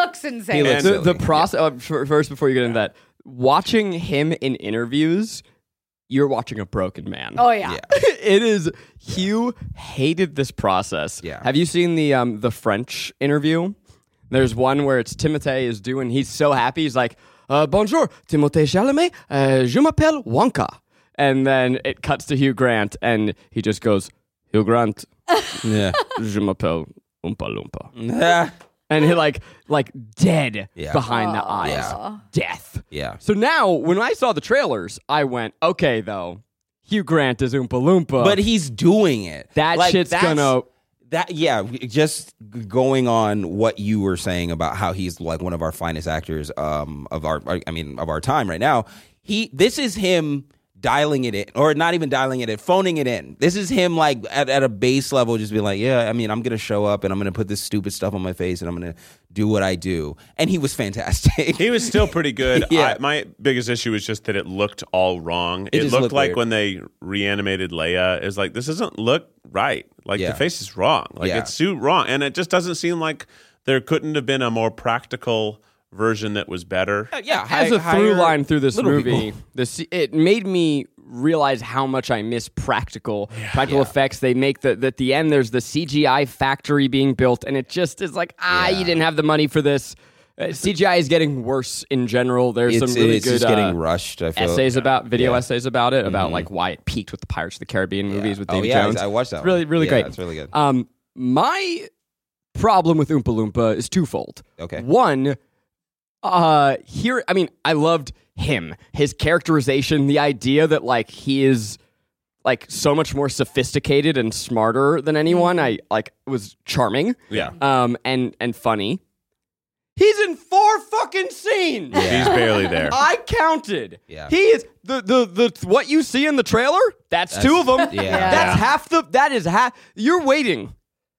looks insane. He looks the, silly. the process. Uh, f- first, before you get into that, watching him in interviews, you're watching a broken man. Oh yeah. Yeah. It is. Hugh hated this process. Yeah. Have you seen the um the French interview? There's one where it's Timothée is doing. He's so happy. He's like, uh, "Bonjour, Timothée Chalamet. Uh, je m'appelle Wonka." And then it cuts to Hugh Grant, and he just goes, "Hugh Grant, Yeah. je m'appelle Oompa Loompa." And he like like dead Yeah. behind the eyes. Yeah. Death. Yeah. So now when I saw the trailers, I went, okay, though, Hugh Grant is Oompa Loompa. But he's doing it. That Like, shit's that's- gonna... That yeah, just going on what you were saying about how he's like one of our finest actors um of our I mean of our time right now. He this is him dialing it in, or not even dialing it in, phoning it in. This is him like at, at a base level, just being like, yeah, I mean, I'm gonna show up and I'm gonna put this stupid stuff on my face and I'm gonna do what I do. And he was fantastic. He was still pretty good. Yeah. I, my biggest issue was just that it looked all wrong. It It, just looked looked like weird. when they reanimated Leia, it was like, this doesn't look right. Like Yeah. the face is wrong. Like Yeah. it's too wrong. And it just doesn't seem like there couldn't have been a more practical version that was better. yeah, As hi- a through hire line through this little movie, people. this it made me realize how much I miss practical practical Yeah. effects. They make the at the end there's the C G I factory being built, and it just is like ah, Yeah. you didn't have the money for this. Uh, C G I is getting worse in general. There's It's, some really it's good just getting uh, rushed. I feel essays about video Yeah. essays about it, about like why it peaked with the Pirates of the Caribbean movies with Oh, Davy yeah, Jones. I- I watched that It's really, one. really Yeah, great. it's really good. Um, my problem with Oompa Loompa is twofold. Okay. One, uh, here, I mean, I loved him, his characterization, the idea that like he is like so much more sophisticated and smarter than anyone. I like was charming. Yeah. Um, and and funny. He's in four fucking scenes. He's barely there. I counted. Yeah. He is the, the the what you see in the trailer. That's, two of them. yeah. Yeah. That's half the. That is half. You're waiting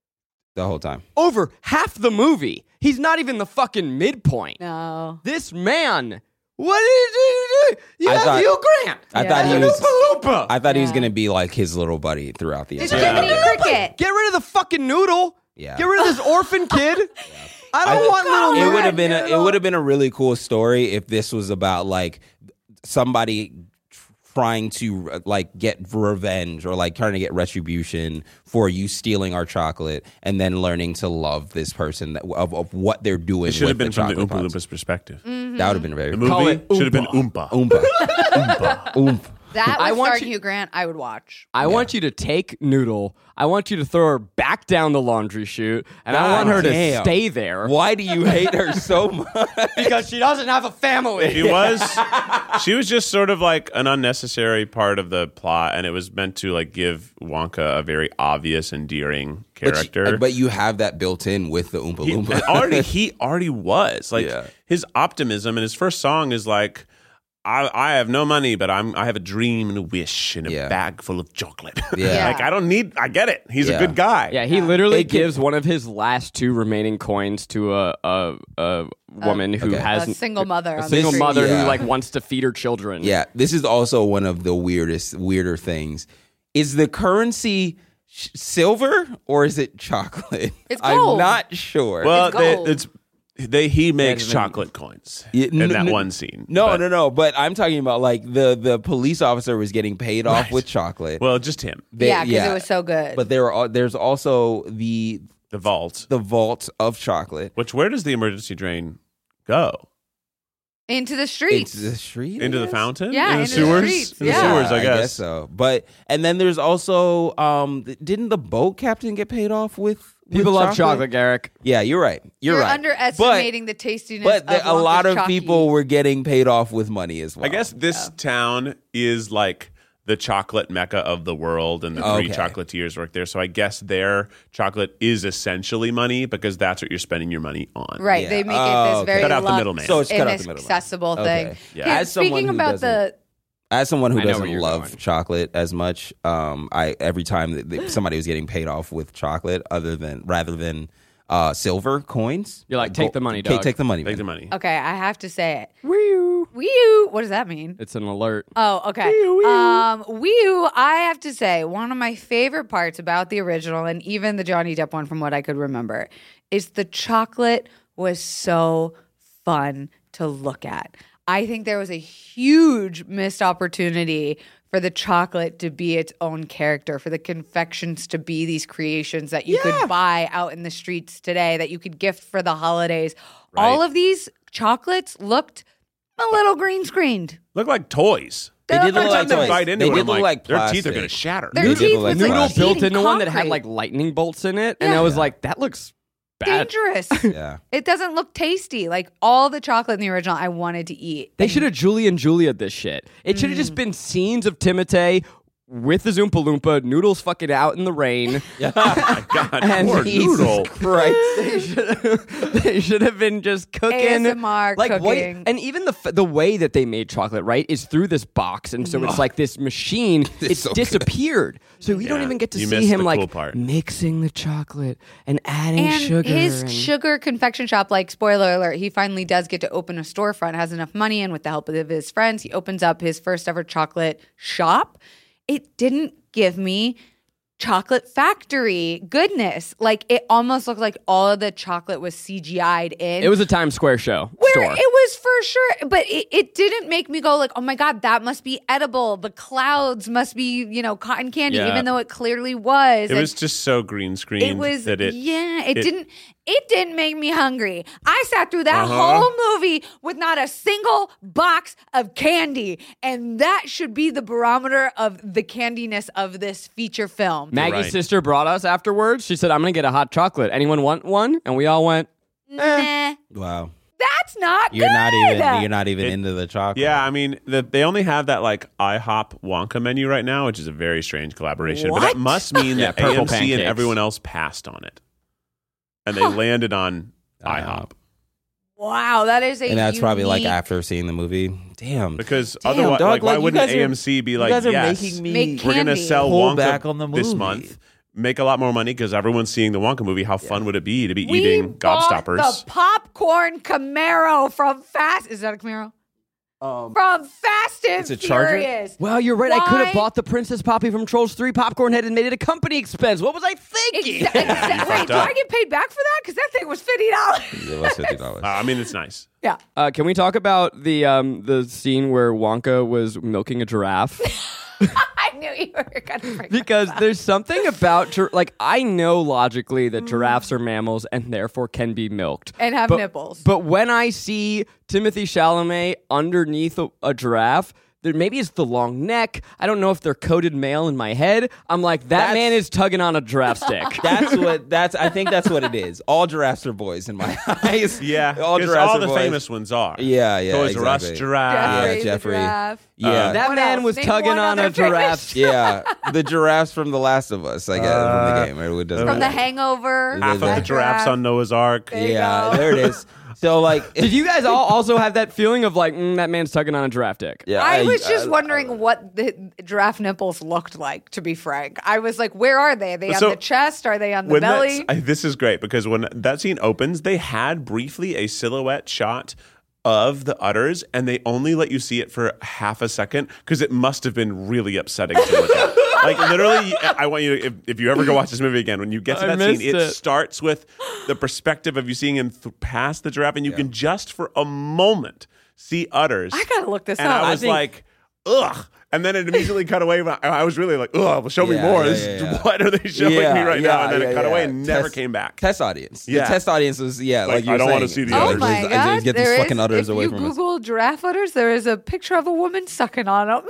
the whole time. over half the movie. He's not even the fucking midpoint. No. This man. What is he? You I have thought- Hugh Grant. I Yeah. thought he And was. Oompa Loompa. I thought he was Yeah. gonna be like his little buddy throughout the It's entire. Jiminy Cricket. Get rid of the fucking noodle. Yeah. Get rid of this orphan kid. I don't I- want little. It Noodle. would have been a, it would have been a really cool story if this was about like somebody trying to uh, like get revenge or like trying to get retribution for you stealing our chocolate and then learning to love this person that, of, of what they're doing. It should have with been from the chocolate Oompa pops. Loompa's perspective. That would have been very The Call movie it should have been Oompa. Oompa. Oompa. Oompa. That I was want starring you- Hugh Grant. I would watch. I want you to take Noodle. I want you to throw her back down the laundry chute, and I God want her damn. to stay there. Why do you hate her so much? Because she doesn't have a family. She was she was just sort of like an unnecessary part of the plot, and it was meant to like give Wonka a very obvious, endearing character. But, you, but you have that built in with the Oompa he, Loompa. already he already was like Yeah. his optimism, and his first song is like, I, I have no money, but I'm I have a dream and a wish and a Yeah. bag full of chocolate. Yeah. Like I don't need. I get it. He's Yeah. a good guy. Yeah, he literally It could- gives one of his last two remaining coins to a a, a woman who okay. has A single mother a on the single street. mother Yeah. who like wants to feed her children. Yeah, this is also one of the weirdest, weirder things. Is the currency sh- silver or is it chocolate? It's I'm gold. not sure. Well, It's they, gold. it's they he makes Better than- chocolate coins Yeah, in n- that n- one scene. no, But- no, no. But I'm talking about like the the police officer was getting paid off Right. with chocolate. Well, just him. They- yeah, because it was so good. But there are there's also the The vault. the vault of chocolate Which where does the emergency drain go? into the streets. into the street, I Into the guess? fountain? Yeah, in the into the sewers. streets, In the yeah. sewers, I guess. so. But and then there's also um didn't the boat captain get paid off with People with love chocolate, Garrick. Yeah, you're right. You're, You're right. underestimating the tastiness But of the, a Wonka's lot of Chalky. people were getting paid off with money as well. I guess this town is like the chocolate mecca of the world, and the three Okay. chocolatiers work there. So I guess their chocolate is essentially money because that's what you're spending your money on. Right, Yeah. they make Oh, it this okay. very Cut out the luxe middleman. So it's cut out the middleman. inaccessible Okay. thing. Yeah. Here, As someone speaking who about doesn't- the As someone who I know where doesn't you're love going. chocolate as much, um, I every time that that somebody was getting paid off with chocolate, other than rather than uh, silver coins, You're like, take the money, Take, dog. take the money, Take man. the money. okay, I have to say it. Wee you. Wii U. What does that mean? It's an alert. Oh, okay. Um, Wii U, I have to say, one of my favorite parts about the original and even the Johnny Depp one from what I could remember is the chocolate was so fun to look at. I think there was a huge missed opportunity for the chocolate to be its own character, for the confections to be these creations that you Yeah. could buy out in the streets today, that you could gift for the holidays. Right. All of these chocolates looked a little green screened. Look like toys. They did look Every like time they toys. bite into They it, did I'm look like their teeth are plastic. going to shatter. Their They did teeth look like was like Noodle plastic. built eating into one that had concrete. like lightning bolts in it, and Yeah. I was like, that looks bad. dangerous. Yeah. It doesn't look tasty. Like all the chocolate in the original, I wanted to eat. They And should have Julie and Julia this shit. It should have just been scenes of Timotei with the Zoompa Loompa, Noodles fucking out in the rain. Oh my God, And poor Jesus Noodle. Christ. they should have, they should have been just cooking, A S M R like cooking. white, and even the f- the way that they made chocolate, right, is through this box, and so it's like this machine. It's so good. disappeared, so we don't Yeah, even get to you see missed him the like cool part. mixing the chocolate and adding and sugar. his and- sugar confection shop, like spoiler alert, he finally does get to open a storefront, has enough money, and with the help of his friends, he opens up his first ever chocolate shop. It didn't give me chocolate factory goodness. Like it almost looked like all of the chocolate was C G I'd in. It was a Times Square show Where store. it was for sure, but it, it didn't make me go like, oh my God, that must be edible. The clouds must be, you know, cotton candy, Yeah. even though it clearly was. It And was just so green screen. it was, that it, yeah, it, it- didn't, it didn't make me hungry. I sat through that Uh-huh. whole movie with not a single box of candy. And that should be the barometer of the candiness of this feature film. Maggie's Right. sister brought us afterwards. She said, "I'm gonna get a hot chocolate. Anyone want one?" And we all went. Nah, Wow. that's not You're good. not even you're not even It- into the chocolate. Yeah, I mean, the, they only have that like IHOP Wonka menu right now, which is a very strange collaboration. But What? that must mean Yeah, that purple A M C and pancakes. everyone else passed on it, and they landed on IHOP Wow, that is a And that's probably like unique- after seeing the movie. Damn. because Damn, otherwise, dog, like, why like, you wouldn't guys are- A M C be like, you guys are yes, making me Make we're gonna candy. sell pull Wonka back on the this movie. month, make a lot more money because everyone's seeing the Wonka movie. How fun would it be to be We eating bought Gobstoppers? the popcorn Camaro from Fast. Is that a Camaro? Um, From Fast and It's a Charger? Furious. Well, you're right. I could Why- have bought the Princess Poppy from Trolls three popcorn head and made it a company expense. What was I thinking? Exa- exa- Wait, fucked do up. I get paid back for that? Because that thing was fifty dollars. it was fifty dollars. Uh, I mean, it's nice. Yeah. Uh, can we talk about the um, the scene where Wonka was milking a giraffe? I knew you were going to bring Because that up. there's something about gir- like I know logically that giraffes are mammals and therefore can be milked And have But- nipples. But when I see Timothy Chalamet underneath a, a giraffe, there maybe it's the long neck. I don't know if they're coated male in my head. I'm like that That's- man is tugging on a giraffe stick. That's what that's I think that's what it is. All giraffes are boys in my eyes. Yeah, all 'cause giraffes all are the boys. famous ones are. Yeah, yeah, Toys R Us exactly. giraffe. Jeffrey, yeah, the Jeffrey. giraffe. Yeah. that What man else? was Name tugging one on a other famous- giraffe. yeah, the giraffes from The Last of Us, I guess, from the game. It doesn't From The matter. Hangover. Half of the that giraffes giraffe. on Noah's Ark. There you Yeah, go. there it is. So like, Did you guys all also have that feeling of like mm, that man's tugging on a giraffe dick? yeah, I was just I- wondering what the giraffe nipples looked like, to be frank. I was like, where are they? Are they So, on the chest? Are they on the When belly? that's- I, this is great because when that scene opens, they had briefly a silhouette shot of the udders, and they only let you see it for half a second because it must have been really upsetting to look at. Like literally, I want you to, if, if you ever go watch this movie again, when you get to I that scene, missed it, it. starts with the perspective of you seeing him th- past the giraffe, and you can just for a moment see udders. I gotta look this and up. I was think- like, ugh. And then it immediately cut away. I I was really like, ugh, well, show me Yeah, more. yeah, This yeah, is- yeah. What are they showing Yeah, me right now? yeah, And then yeah, it cut yeah. away and never Test- came back. Test audience. Yeah. The test audience was yeah, Like, like, you I were don't wanna saying. see the Yeah, Oh udders. like, my just- god! just get There these is- fucking udders if away you from us. Google giraffe udders, there is a picture of a woman sucking on them.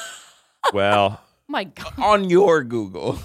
Well, my God. on your Google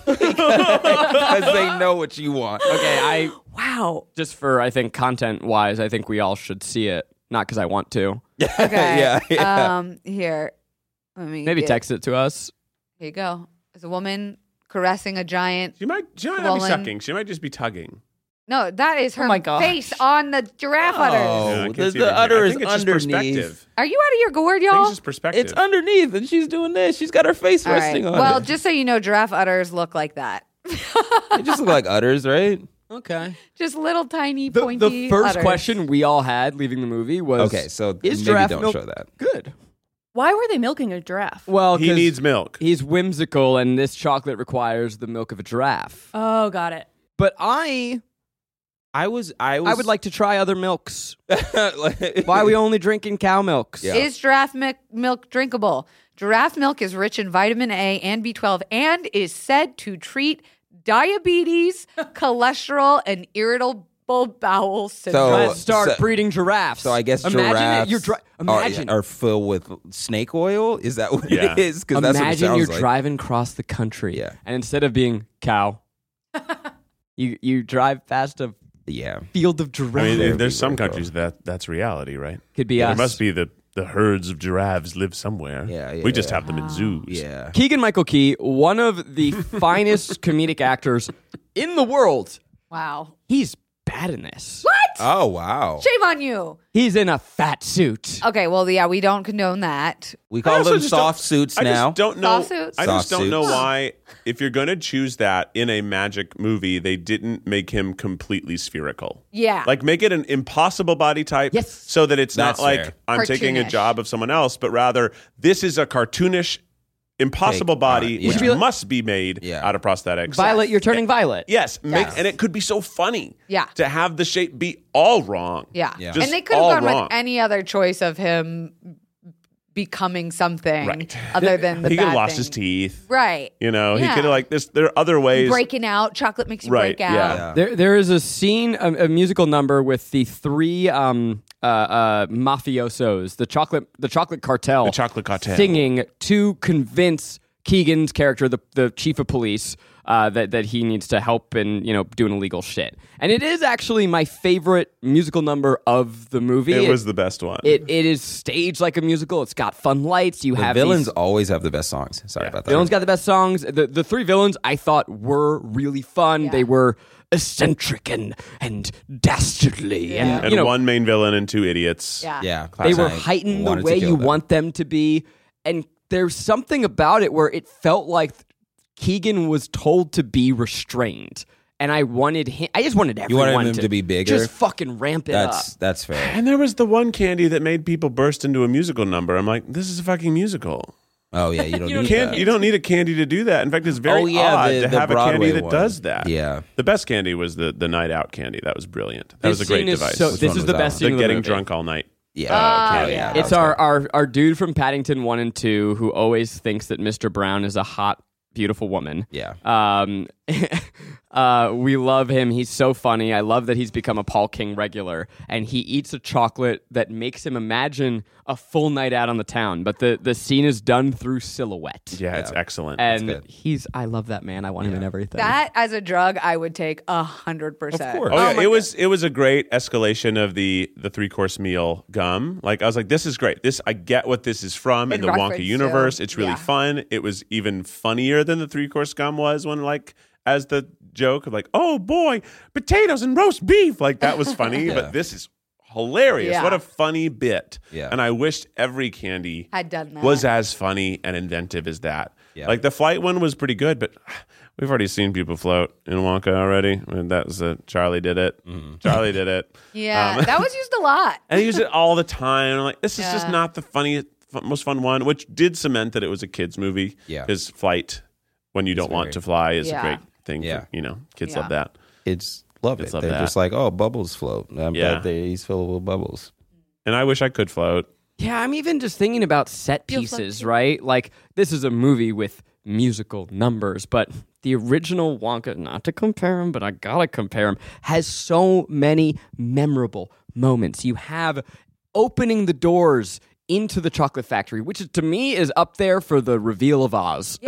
because they know what you want. Okay, I Wow. just for I think content wise, I think we all should see it. Not because I want to. Okay. yeah, yeah. Um. Here. Let me Maybe get- text it to us. Here you go. There's a woman caressing a giant. she might, she might not be Swollen. sucking. She might just be tugging. No, that is her Oh my gosh. face on the giraffe udders. Oh, Yeah, I can't the, see the it right udder here. I is think it's just underneath. perspective. Are you out of your gourd, I think y'all? it's just perspective. It's underneath, and she's doing this. She's got her face All right. resting on Well, it. just so you know, giraffe udders look like that. They just look like udders, right? Okay. Just little tiny The, pointy. the first udders. question we all had leaving the movie was Okay, so is maybe giraffe don't milk show that. good? Why were they milking a giraffe? Well, he 'cause needs milk. He's whimsical, and this chocolate requires the milk of a giraffe. Oh, got it. But I, I was, I was, I would like to try other milks. Why are we only drinking cow milks? Yeah. Is giraffe mi- milk drinkable? Giraffe milk is rich in vitamin A and B twelve and is said to treat diabetes, cholesterol, and irritable bowel syndrome. So- Let's start so- breeding giraffes. So I guess imagine giraffes it, you're dri- are, imagine are filled with snake oil. Is that what Yeah. it is? Because that's what it imagine sounds you're like. driving across the country, Yeah. and instead of being cow, you you drive past a Yeah. field of I giraffes. mean, That'd there's be some very countries that that's reality, right? Could be There us. must be the, the herds of giraffes live somewhere. Yeah, yeah, we just yeah. have them in zoos. Yeah. Keegan Michael Key, one of the finest comedic actors in the world. Wow. He's bad in this. What? Oh wow. Shame on you. He's in a fat suit. Okay, well, yeah, we don't condone that. We I call also them just soft don't- suits I now. just don't know. Soft suits? I just Soft don't know suits. why, if you're going to choose that in a magic movie, they didn't make him completely spherical. Yeah. Like make it an impossible body type, Yes. so that it's That's not like fair. I'm taking a Cartoonish. job of someone else, but rather this is a cartoonish, impossible Take- body uh, yeah. which Should be like- must be made Yeah. out of prosthetics. Violet, you're turning violet. Yes, make, Yes. and it could be so funny. Yeah. to have the shape be all wrong. Yeah. Yeah. Just And they could have all gone wrong. with any other choice of him becoming something Right. other than the he could bad have lost thing. his teeth. Right. You know, he Yeah. could have like this. There are other ways. Breaking out. Chocolate makes you Right, break out. yeah. Yeah. There, there is a scene, a, a musical number with the three um, uh, uh, mafiosos, the chocolate, the chocolate cartel, The chocolate cartel. singing to convince Keegan's character, the the chief of police, uh, that that he needs to help in you know doing illegal shit. And it is actually my favorite musical number of the movie. It was the best one. It it is staged like a musical. It's got fun lights. You The have villains these- always have the best songs. Sorry Yeah. about that. Villains got the best songs. The the three villains I thought were really fun. Yeah. They were eccentric and and dastardly, Yeah. and and you know one main villain and two idiots. Yeah. yeah, they were classic. heightened the Wanted to way kill you them. want them to be. And there's something about it where it felt like Keegan was told to be restrained. And I wanted him, I just wanted You everyone wanted him to be bigger? Just fucking ramp it That's up. that's fair. And there was the one candy that made people burst into a musical number. I'm like, this is a fucking musical. Oh yeah, you don't You need Can't, that. you don't need a candy to do that. In fact, it's very Oh, yeah, odd the- to the have a Broadway candy that one. does that. Yeah. The best candy was the, the night out candy. That was brilliant. That This was a great scene is device. so- Which this one is was the that best one? scene the of the getting movie. drunk all night. Yeah. Uh, Oh, candy. yeah. that It's was our, good. our our dude from Paddington one and two who always thinks that Mister Brown is a hot, beautiful woman. Yeah. Um, uh, we love him. He's so funny. I love that he's become a Paul King regular, and he eats a chocolate that makes him imagine a full night out on the town. But the, the scene is done through silhouette. Yeah, it's excellent. And good. he's, I love that man. I want him in everything. That as a drug, I would take a hundred percent. Of course. Oh, yeah, my it was it was a great escalation of the the three course meal gum. Like I was like, this is great. This I get what this is from in In the Wonka reference universe. to- It's really yeah. fun. It was even funnier than the three course gum was when like as the joke of like, oh boy, potatoes and roast beef. Like that was funny, Yeah. but this is hilarious. Yeah. What a funny bit. Yeah. And I wished every candy Had done that. was as funny and inventive as that. Yeah. Like the flight one was pretty good, but we've already seen people float in Wonka already. I mean, that was a, Charlie did it. Mm-hmm. Charlie did it. Yeah, Um, that was used a lot. and he used it all the time. I'm like, this is just Yeah. not the funniest, fu- most fun one, which did cement that it was a kids movie. Yeah. His flight when you don't want very- to fly is Yeah. a great thing. Yeah. For, you know, kids Yeah. love that. Kids love Kids it. love They're that. just like, oh, bubbles float. I Yeah. bet they, he's filled with bubbles. And I wish I could float. Yeah, I'm even just thinking about set You'll pieces, float. right? Like, this is a movie with musical numbers, but the original Wonka, not to compare him, but I gotta compare him, has so many memorable moments. You have opening the doors into the chocolate factory, which is, to me is up there for the reveal of Oz.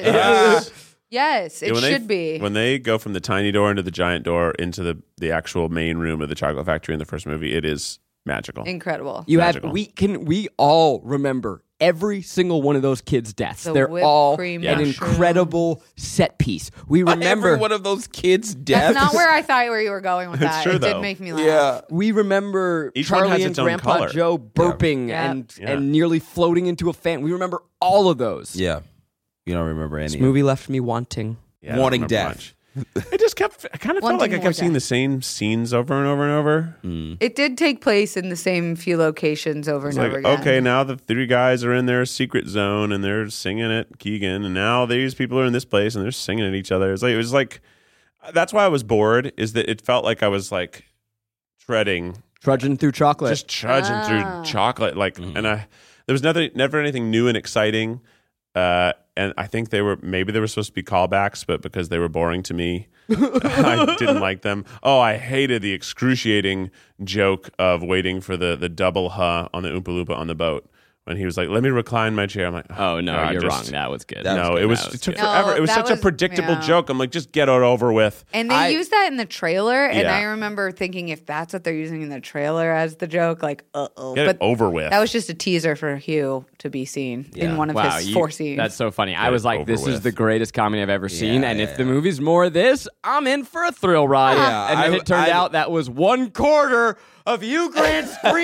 Yes. Yes, it Yeah, when should they, be. When they go from the tiny door into the giant door into the, the actual main room of the chocolate factory in the first movie, it is magical. Incredible. You Magical. have we can we all remember every single one of those kids' deaths. The They're whipped all cream an mushroom. incredible set piece. We remember Every one of those kids' That's deaths. not where I thought where you were going with It's that. true, it though. did make me laugh. Yeah. we remember Each one Charlie has and its own Grandpa color. Joe burping Yeah. and Yeah. and nearly floating into a fan. We remember all of those. Yeah. You don't remember any. This of movie left me wanting. Yeah, I don't Wanting remember death. much. I just kept. I kind of felt Wanting like I more kept seeing death. the same scenes over and over and over. It did take place in the same few locations over It's and like, over again. okay, now the three guys are in their secret zone and they're singing at Keegan, and now these people are in this place and they're singing at each other. It's like it was like That's why I was bored. Is that it felt like I was like treading, Trudging through chocolate. just trudging Ah. through chocolate. Like, and I there was nothing, never anything new and exciting. Uh, and I think they were maybe they were supposed to be callbacks, but because they were boring to me, I didn't like them. Oh, I hated the excruciating joke of waiting for the the double huh on the Oompa Loompa on the boat when he was like, "Let me recline my chair." I'm like, oh, no, God, you're just- wrong. That was good. That no, was it was. That was It took good. forever. No, it was that such a was- predictable yeah. joke. I'm like, just get it over with. And they I- used that in the trailer, and Yeah. I remember thinking if that's what they're using in the trailer as the joke, like, uh oh. Get But it over with. that was just a teaser for Hugh to be seen in Yeah. one of Wow, his you- four scenes. that's so funny. I Get was it like, over this is with. the greatest comedy I've ever seen, Yeah, and yeah, if the yeah. movie's more of this, I'm in for a thrill ride. Yeah, and then I- it turned I- out that was one quarter of Hugh Grant's screen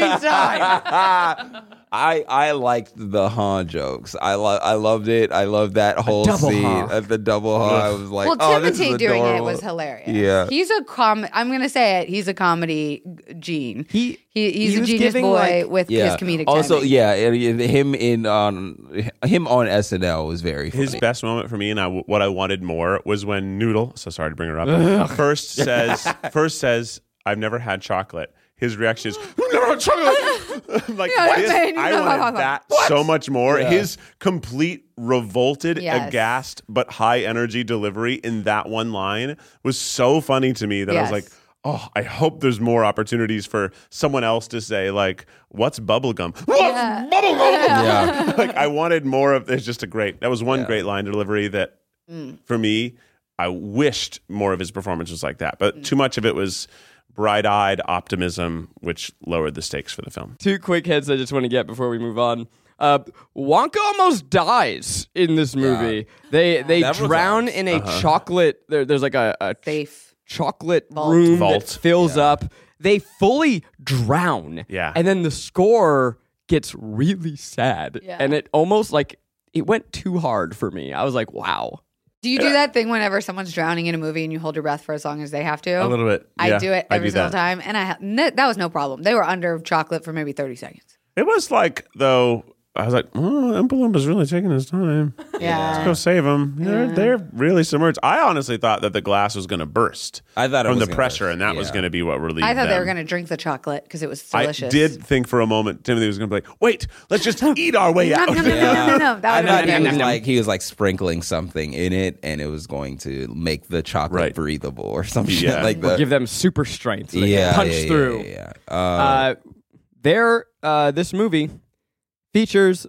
time. I I liked the huh jokes. I lo- I loved it. I loved that whole double scene huh. at the double huh. I was like, well, oh, this is Timothy doing it adorable. was hilarious. Yeah. he's a com. I'm gonna say it. He's a comedy g- gene. He- he he's he a was genius giving, boy like- with Yeah. his comedic. Also, timing. yeah, and- and him in on him on S N L was very funny. His best moment for me, and I, what I wanted more, was when Noodle. So sorry to bring her up. first says, first says, "I've never had chocolate." His reaction is, "I've never had chocolate." I'm like, Yeah, this, okay, I no, no, wanted no. that so much more. Yeah. His complete revolted, Yes. aghast, but high energy delivery in that one line was so funny to me that I was Yes. like, oh, I hope there's more opportunities for someone else to say, like, what's bubblegum? What's Yeah. bubblegum? Yeah. Like, I wanted more of, it's just a great, that was one great line delivery that, for me, I wished more of his performance was like that. But too much of it was bright-eyed optimism, which lowered the stakes for the film. Two quick hits I just want to get before we move on. Uh, Wonka almost dies in this movie. They they Several drown times. in a chocolate. There, there's like a, a Safe. chocolate Vault. room Vault. that fills up. They fully drown. Yeah. And then the score gets really sad. Yeah. And it almost like it went too hard for me. I was like, wow. Do you do that thing whenever someone's drowning in a movie and you hold your breath for as long as they have to? A little bit. I yeah, do it I every do single that. time, and I ha- n- that was no problem. They were under chocolate for maybe thirty seconds. It was like, though, I was like, oh, Oompa Loompas really taking his time. Yeah. Let's go save them. They're, they're really submerged. I honestly thought that the glass was going to burst I thought it from was the gonna pressure, burst. and that was Yeah. going to be what relieved I thought they them. were going to drink the chocolate because it was I delicious. did think for a moment Timothy was going to be like, wait, let's just eat our way No, out. no, no, no, no, no, no. That I would thought have he been was good. like he was like sprinkling something in it, and it was going to make the chocolate Right. breathable or some shit Yeah. like that. Give them super strength. So they yeah, can punch yeah, yeah, through. Yeah, yeah. Uh, Uh, there, uh, this movie features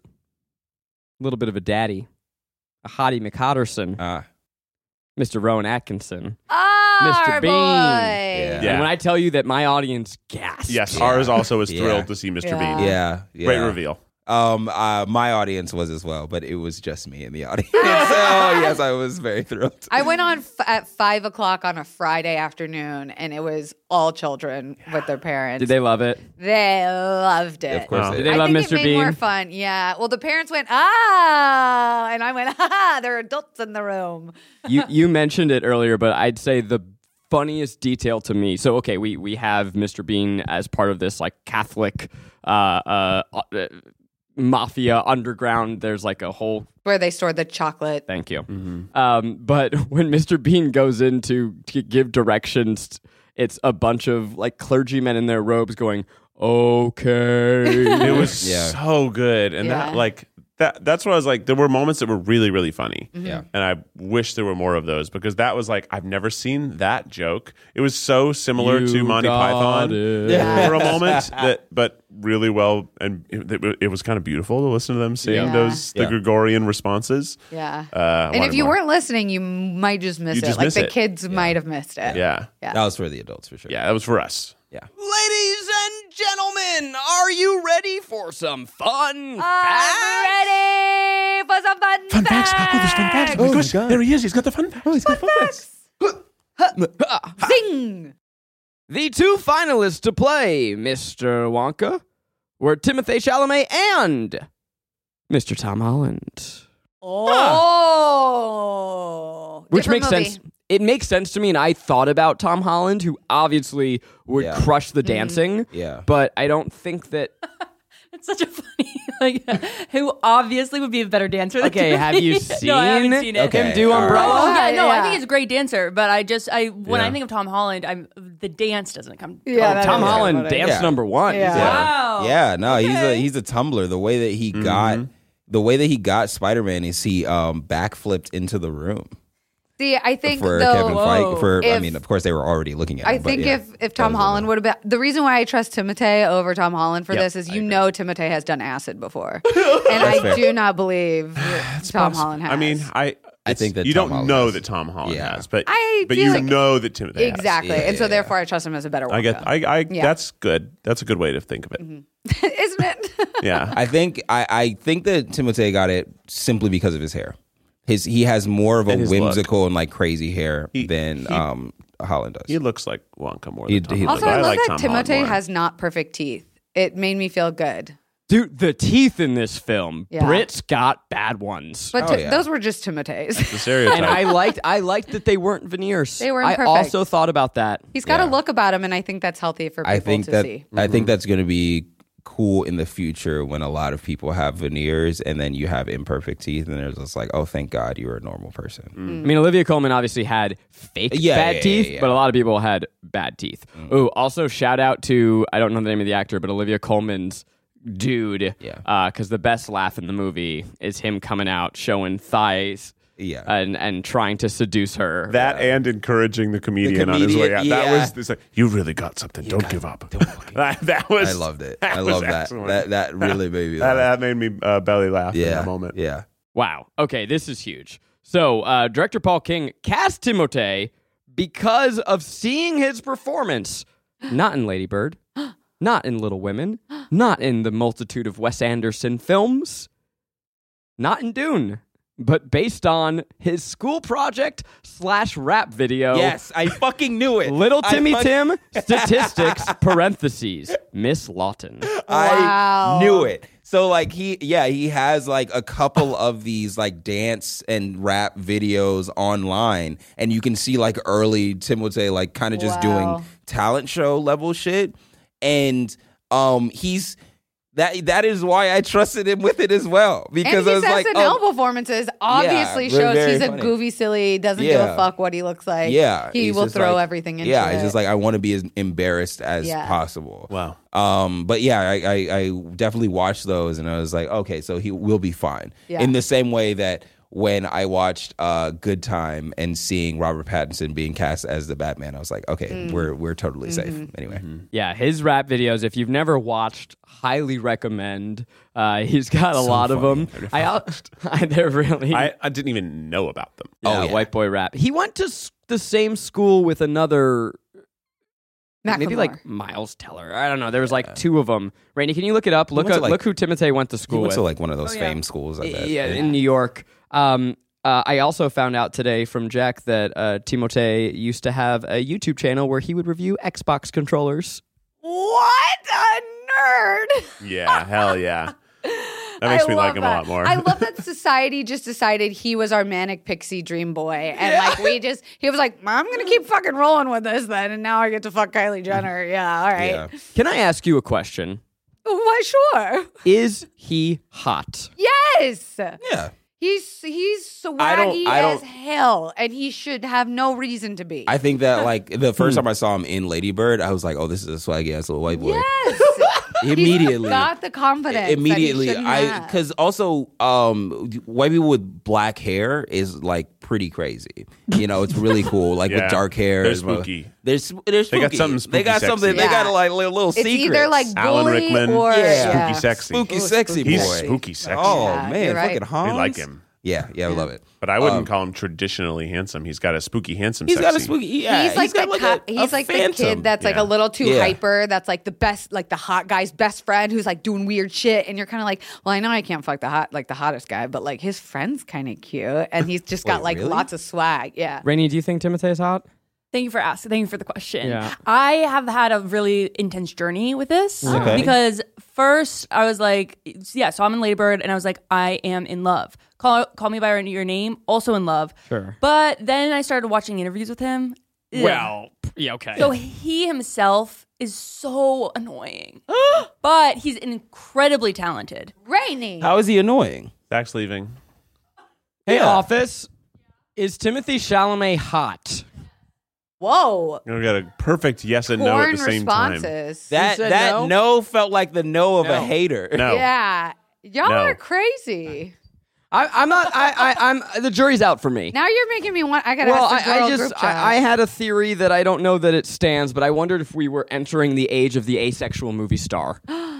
a little bit of a daddy, a hottie McHotterson, uh, Mister Rowan Atkinson. Oh, Mister our Bean. boy. Yeah. And when I tell you that my audience gasped. Yes, Yeah. ours also was Yeah. thrilled to see Mister Yeah. Bean. yeah, yeah. Great reveal. Um, uh, my audience was as well, but it was just me in the audience. so yes, I was very thrilled. I went on f- at five o'clock on a Friday afternoon, and it was all children with their parents. Did they love it? They loved it. Of course, Oh. they Did did. they I love think Mister it made Bean? more fun. Yeah. Well, the parents went ah, and I went ha ha. There are adults in the room. you you mentioned it earlier, but I'd say the funniest detail to me. So okay, we we have Mister Bean as part of this like Catholic uh, uh, uh, mafia underground. There's like a whole Where they stored the chocolate. thank you. Um, but when Mister Bean goes in to, to give directions, it's a bunch of like clergymen in their robes going, "Okay." It was Yeah. so good, and Yeah. that like that. That's what I was like. There were moments that were really, really funny. Yeah. and I wish there were more of those because that was like I've never seen that joke. It was so similar You to Monty got Python it. for a moment, that but really well, and it, it was kind of beautiful to listen to them sing Yeah. those the Yeah. Gregorian responses. Yeah. Uh, I and wanted if you more. weren't listening, you might just miss You it. just Like miss the it. kids might have missed it. yeah, Yeah. That was for the adults for sure. yeah, that was for us. yeah. Ladies and gentlemen, are you ready for some fun I'm ready for some fun, Fun facts. Oh, there's fun facts. Oh my gosh, there he is. He's got the fun facts. Oh, he's got fun facts. Zing! The two finalists to play Mister Wonka were Timothée Chalamet and Mister Tom Holland. Oh. Which Different makes movie. sense. It makes sense to me, and I thought about Tom Holland, who obviously would Yeah. crush Mm-hmm. the dancing, Yeah. but I don't think that... It's such a funny like, who obviously would be a better dancer than Okay, have Timothy. you seen, No, I haven't seen it. Okay. him do all right. Umbrella? Oh yeah, no, I Yeah. think he's a great dancer, but I just I when Yeah. I think of Tom Holland, I'm the dance doesn't come. Yeah, Oh, that Tom is Holland, funny. dance Yeah. number one. Yeah. Wow. Yeah, no, he's a Okay. he's a tumbler. The way that he got the way that he got Spider-Man is he um backflipped into the room See, I think for though, Kevin Whoa. Feige. For I If- mean, of course they were already looking at. I him, but think yeah, if if Tom that was Holland a- would have been the reason why I trust Timothée over Tom Holland for Yep, this is I you agree. know Timothée has done acid before, and I fair. do not believe that Tom Holland has. I mean, I I it's- think that you Tom don't Holland know has. that Tom Holland Yeah. has, but I but feel you like- know that Timothy has. exactly, Yeah, and so yeah, therefore I trust him as a better. I get. Wonka. I. I Yeah. That's good. That's a good way to think of it. isn't it? Yeah. I think I, I think that Timothée got it simply because of his hair. His he has more of a And his look. whimsical and like crazy hair He- than he- um Holland does. He looks like Wonka more He- than Tom he- Holland. Also, but I love like that Tom Holland Timothée more. has not perfect teeth. It made me feel good. Dude, the teeth in this film, Yeah. Brit's got bad ones. But Oh, t- yeah. those were just Timothée's. the stereotype. And I liked I liked that they weren't veneers. They were I imperfect. also thought about that. He's got Yeah. a look about him, and I think that's healthy for people I think to that see. I think that's going to be cool in the future when a lot of people have veneers and then you have imperfect teeth and they're just like, oh, thank God you're a normal person. I mean, Olivia Colman obviously had fake Yeah, bad yeah, teeth, yeah, yeah. but a lot of people had bad teeth. Oh, also shout out to I don't know the name of the actor, but Olivia Colman's dude. Yeah. Because the best laugh in the movie is him coming out showing thighs. Yeah. And and trying to seduce her. that and encouraging the comedian, on his way out. comedian, That yeah. was this like, you really got something. don't give up. that, that was. I loved it. that I was love that. excellent. That that really made me That, laugh. that made me uh, belly laugh in Yeah. that moment. Yeah. Wow. Okay, this is huge. So, uh, director Paul King cast Timothée because of seeing his performance, not in Lady Bird, not in Little Women, not in the multitude of Wes Anderson films, not in Dune, but based on his school project slash rap video. Yes, I fucking knew it. Little I Timmy fuck- Tim, statistics, parentheses, Miss Lawton. I knew it. So like he yeah, he has like a couple of these like dance and rap videos online and you can see like early Timothée like kind of just Wow. doing talent show level shit and um he's that that is why I trusted him with it as well because and I his was like S N L oh, performances obviously very, shows very he's a funny. goofy, silly, doesn't give Yeah. a fuck what he looks like. yeah, he he's will just throw like- everything into yeah, it. it's just like I want to be as embarrassed as Yeah. possible. Wow. Um, but yeah, I, I, I definitely watched those, and I was like, okay, so he will be fine. Yeah. In the same way that when I watched uh, Good Time and seeing Robert Pattinson being cast as the Batman, I was like, okay, Mm. we're we're totally safe. Anyway, Yeah, his rap videos, if you've never watched, highly recommend. Uh, he's got a lot of them. I, al- they're really I, I didn't even know about them. yeah, Oh, yeah. white boy rap. He went to s- the same school with another, maybe Macklemore. like Miles Teller. I don't know. There was like two of them. Rainey, can you look it up? Look went to, up, like- look who Timothée went to he school went with. to like one of those yeah. fame schools. I bet. yeah, in New York. Um, uh, I also found out today from Jack that uh, Timothée used to have a YouTube channel where he would review Xbox controllers. what a nerd! Yeah, hell yeah. That makes I me love like him that. a lot more. I love that society just decided he was our manic pixie dream boy, and like we just he was like, I'm gonna keep fucking rolling with this then, and now I get to fuck Kylie Jenner. Yeah, all right. Yeah. Can I ask you a question? Why, sure. Is he hot? Yes. Yeah. He's he's I don't- swaggy I don't- as hell, and he should have no reason to be. I think that like the first time I saw him in Lady Bird, I was like, oh, this is a swaggy ass little white boy. yes. Immediately. He's got the confidence. Immediately, that he I shouldn't have. because also um, white people with black hair is like pretty crazy. You know, it's really cool. Like Yeah. with dark hair, They're it's mo- spooky. They're sp- they're spooky. They got something They got spooky something. sexy. They got Yeah. like little, little it's secrets. either like Alan bully Rickman. or Yeah. Spooky yeah. sexy. spooky, Ooh, sexy spooky. boy. He's spooky sexy. Oh Yeah, man, you're right. fucking Hans. I like him. Yeah, yeah, I love it. But I wouldn't Um, call him traditionally handsome. He's got a spooky handsome He's sexy. got a spooky. Yeah, he's like got the co- a, he's a like the phantom. kid that's like Yeah. a little too Yeah. hyper. That's like the best, like the hot guy's best friend who's like doing weird shit, and you're kind of like, well, I know I can't fuck the hot like the hottest guy, but like his friend's kind of cute, and he's just got Wait, like really? lots of swag. Yeah. Rainey, do you think Timothée is hot? Thank you for asking. Thank you for the question. Yeah. I have had a really intense journey with this Okay. because first I was like, yeah, so I'm in Lady Bird and I was like, I am in love. Call Call Me by Your Name, also in love. Sure. But then I started watching interviews with him. Ugh. Well, yeah, okay. So he himself is so annoying. But he's incredibly talented. Rainy. How is he annoying? Zach's leaving. Hey, Yeah. Office, is Timothée Chalamet hot? Whoa. We got a perfect yes and no Porn at the same responses. That said that no? no? felt like the no of No. a hater. time. No. Yeah. Y'all No. are crazy. I, I'm not. I, I, I'm. The jury's out for me. Now you're making me want. I gotta Well, ask the I, girl I just group chat. I, I had a theory that I don't know that it stands, but I wondered if we were entering the age of the asexual movie star.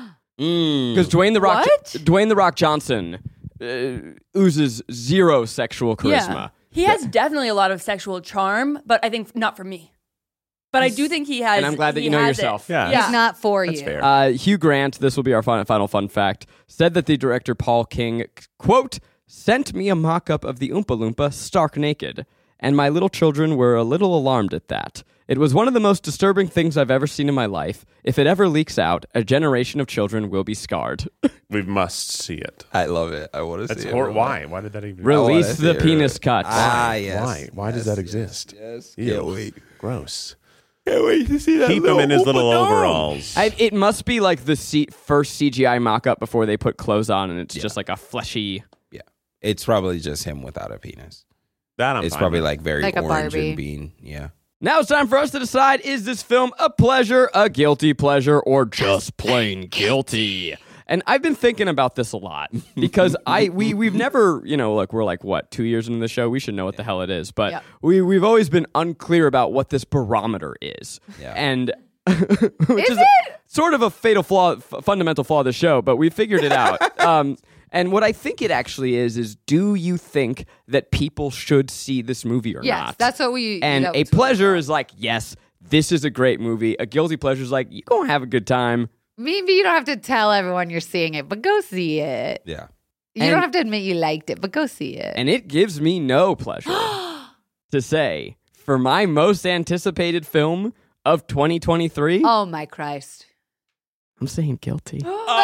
Mm. Because Dwayne the Rock, What? Dwayne the Rock Johnson uh, oozes zero sexual charisma. Yeah. He has definitely a lot of sexual charm, but I think not for me. But I do think he has. And I'm glad that he you know has yourself. It. Yeah. yeah. He's not for That's you. fair. Uh, Hugh Grant, this will be our final, final fun fact, said that the director Paul King, quote, sent me a mock-up of the Oompa Loompa stark naked, and my little children were a little alarmed at that. It was one of the most disturbing things I've ever seen in my life. If it ever leaks out, a generation of children will be scarred. We must see it. I love it. I want to That's see hor- it. why? Why did that even Release that's the it. penis cut. Ah, yes. Why? Why does that exist? Yes. Ew. Can't wait. Gross. Can't wait to see that. Keep him in his little overalls. I, it must be like the C- first C G I mock-up before they put clothes on, and it's just like a fleshy... Yeah. It's probably just him without a penis. that I'm it's fine probably with. like very Like a orange Barbie. and bean. Yeah. Now it's time for us to decide, is this film a pleasure, a guilty pleasure, or just plain guilty? And I've been thinking about this a lot because I we we've never, you know, like we're like what, two years into the show, we should know what the hell it is. But Yep. we we've always been unclear about what this barometer is. Yeah. And which is, it? sort of a fatal flaw, f- fundamental flaw of the show, but we figured it out. um, and what I think it actually is is, do you think that people should see this movie or Yes, not? that's what we. And that a was what we pleasure thought. is like, yes, this is a great movie. A guilty pleasure is like, you're going to have a good time. Maybe you don't have to tell everyone you're seeing it, but go see it. Yeah. You And- don't have to admit you liked it, but go see it. And it gives me no pleasure to say, for my most anticipated film of twenty twenty-three, oh my Christ! I'm saying guilty.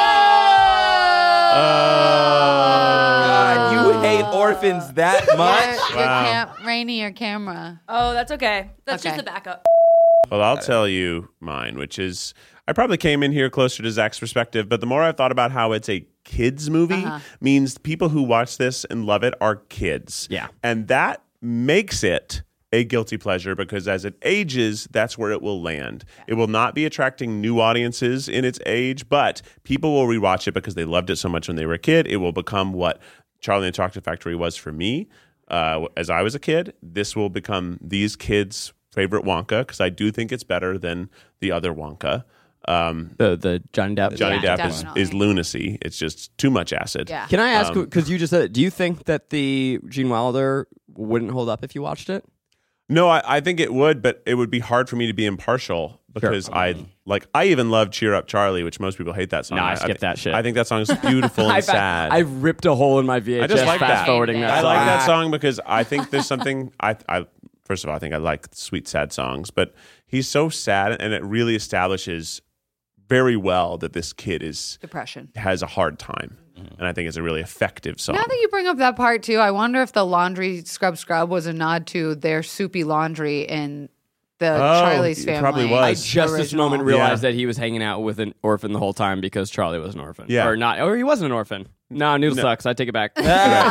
God, you hate orphans that much? Your, your Wow. cam- Rainy, your camera. Oh, that's okay. That's Okay. just the backup. Well, I'll tell you mine, which is I probably came in here closer to Zach's perspective, but the more I've thought about how it's a kids movie Uh-huh. means people who watch this and love it are kids. Yeah. And that makes it a guilty pleasure because as it ages, that's where it will land. It will not be attracting new audiences in its age, but people will rewatch it because they loved it so much when they were a kid. It will become what Charlie and the Chocolate Factory was for me uh, as I was a kid. This will become these kids' favorite Wonka because I do think it's better than the other Wonka. Um, The the Johnny Depp. Johnny Yeah, Depp is, definitely. is lunacy. It's just too much acid. Yeah. Can I ask, Um, because you just said it, do you think that the Gene Wilder wouldn't hold up if you watched it? No, I, I think it would, but it would be hard for me to be impartial because I like I even love "Cheer Up, Charlie," which most people hate that song. No, I skipped that shit. I think that song is beautiful and I've, sad. I ripped a hole in my V H S I just like fast that. forwarding that I song. like that song because I think there's something. I, I first of all, I think I like sweet sad songs, but he's so sad, and it really establishes very well that this kid is Depression. has a hard time, and I think it's a really effective song. Now that you bring up that part too, I wonder if the laundry scrub scrub was a nod to their soupy laundry in the Oh, Charlie's it family. probably was. I just this original. moment realized Yeah. that he was hanging out with an orphan the whole time because Charlie was an orphan. Yeah. Or not, or he wasn't an orphan. No, Noodle sucks. I take it back.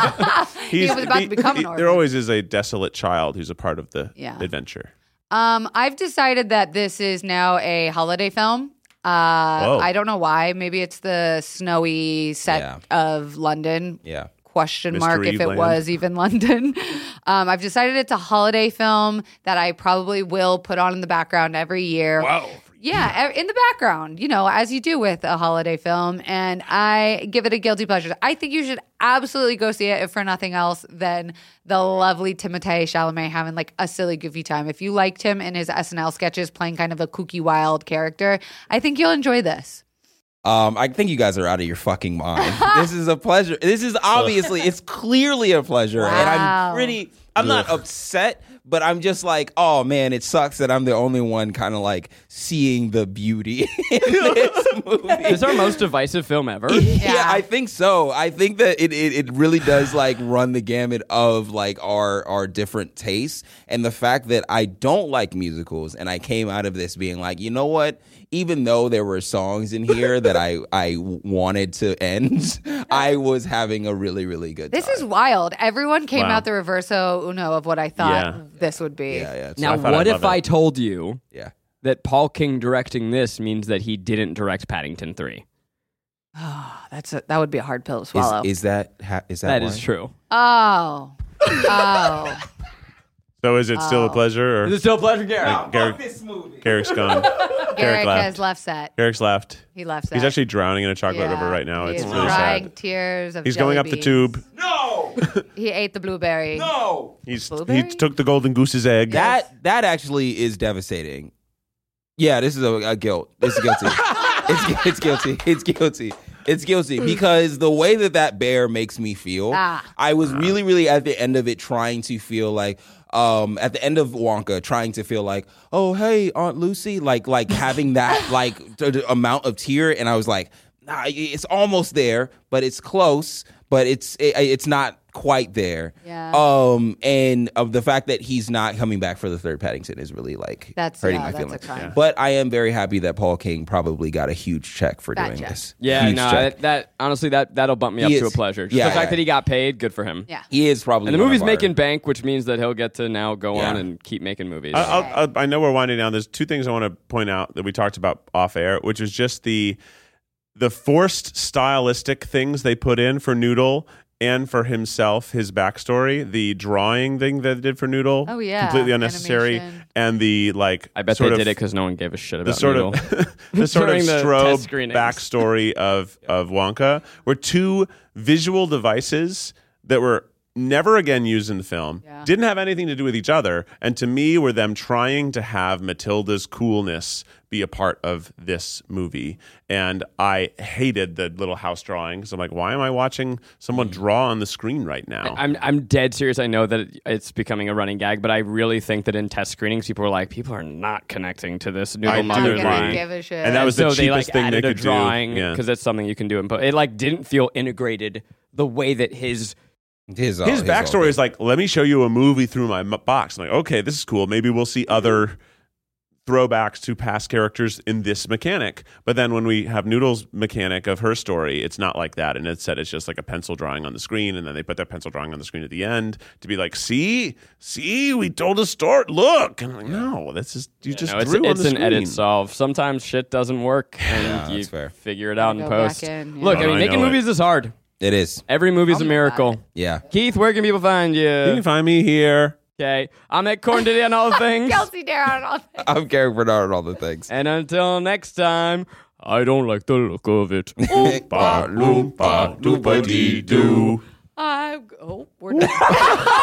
He was about to become an There orphan. always is a desolate child who's a part of the Yeah. adventure. Um, I've decided that this is now a holiday film. Uh, Whoa. I don't know why. Maybe it's the snowy set Yeah. of London. Yeah. Question mark Mystery if it land. was even London. Um, I've decided it's a holiday film that I probably will put on in the background every year. Wow. Yeah, e- in the background, you know, as you do with a holiday film. And I give it a guilty pleasure. I think you should absolutely go see it, if for nothing else than the lovely Timothée Chalamet having like a silly, goofy time. If you liked him in his S N L sketches playing kind of a kooky, wild character, I think you'll enjoy this. Um, I think you guys are out of your fucking mind. This is a pleasure. This is obviously, it's clearly a pleasure, and Wow. I'm pretty. I'm not upset, but I'm just like, oh man, it sucks that I'm the only one kind of like seeing the beauty in this movie. This is our most divisive film ever. Yeah, Yeah. I think so. I think that it, it it really does like run the gamut of like our our different tastes, and the fact that I don't like musicals, and I came out of this being like, you know what? Even though there were songs in here that I I wanted to end, I was having a really really good This time. is wild. Everyone came Wow. out the reverso uno of what I thought Yeah. this would be. yeah, yeah. Now, I thought what I'd if love I it. told you yeah. that Paul King directing this means that he didn't direct Paddington three? That's a, that would be a hard pill to Is, swallow. is that ha- is that That why? is true. oh. Oh. So is it still a pleasure? Or Is it still a pleasure, Gary? Garrick, Garrick's gone. Garrick left. has left set. Garrick's left. He left set. He's actually drowning in a chocolate Yeah. river right now. He It's is really crying sad. tears of He's jelly going up the beans. tube. No, He ate the blueberry. no. He's Blueberry? he took the golden goose's egg. That that actually is devastating. Yeah, this is a, a guilt. It's guilty. it's it's guilty. It's guilty. It's guilty because the way that that bear makes me feel, Ah. I was really, really at the end of it trying to feel like, um, at the end of Wonka, trying to feel like, oh hey, Aunt Lucy, like like having that like t- t- amount of tear, and I was like, nah, it's almost there, but it's close, but it's it, it's not quite there. Yeah. Um, and of the fact that he's not coming back for the third Paddington is really like That's- hurting yeah, my that's a feelings. crime. But I am very happy that Paul King probably got a huge check for doing Gotcha. this. Yeah, Huge no, check. that, that honestly that that'll bump me He up to is- a pleasure. Just yeah, the fact yeah. that he got paid, good for him. Yeah. He is probably And the one movie's of our- making bank, which means that he'll get to now go Yeah. on and keep making movies. I, I'll, I'll, I know we're winding down. There's two things I want to point out that we talked about off air, which is just the the forced stylistic things they put in for Noodle and for himself, his backstory, the drawing thing that they did for Noodle, Oh, yeah. completely unnecessary, Animation. and the like. I bet sort they of, did it because no one gave a shit the about sort Noodle. of the sort of During the test strobe screenings. backstory of of Wonka were two visual devices that were never again used in the film, Yeah. didn't have anything to do with each other, and to me were them trying to have Matilda's coolness be a part of this movie. And I hated the little house drawings. I'm like, why am I watching someone draw on the screen right now? I'm I'm dead serious. I know that it- it's becoming a running gag, but I really think that in test screenings, people are like, people are not connecting to this I Noodle do Not Mother agree. gonna line. give a shit. And that was the so they cheapest like thing they added could a do. drawing Yeah. because that's something you can do. But it like didn't feel integrated the way that his His, uh, His all backstory thing. is like, let me show you a movie through my m- box. I'm like, okay, this is cool. Maybe we'll see other throwbacks to past characters in this mechanic. But then when we have Noodle's mechanic of her story, it's not like that. And instead, it's just like a pencil drawing on the screen. And then they put that pencil drawing on the screen at the end to be like, see, see, we told a story. Look. And I'm like, no, that's just, you just No, it's, drew on it's the an screen. edit solve. Sometimes shit doesn't work, and Yeah, you that's fair. figure it out in Go post. back in, yeah. Look, Oh, I mean, I making know it. movies is hard. It is. Every movie's Tell a me about miracle. it. Yeah. Keith, where can people find you? You can find me here. Okay, I'm at Corn Diddy on all things. Kelsey Darren all things. I'm Garrick Bernard and all the things. And until next time, I don't like the look of it. Ba loompa doopa dee doo. I oh, we're done.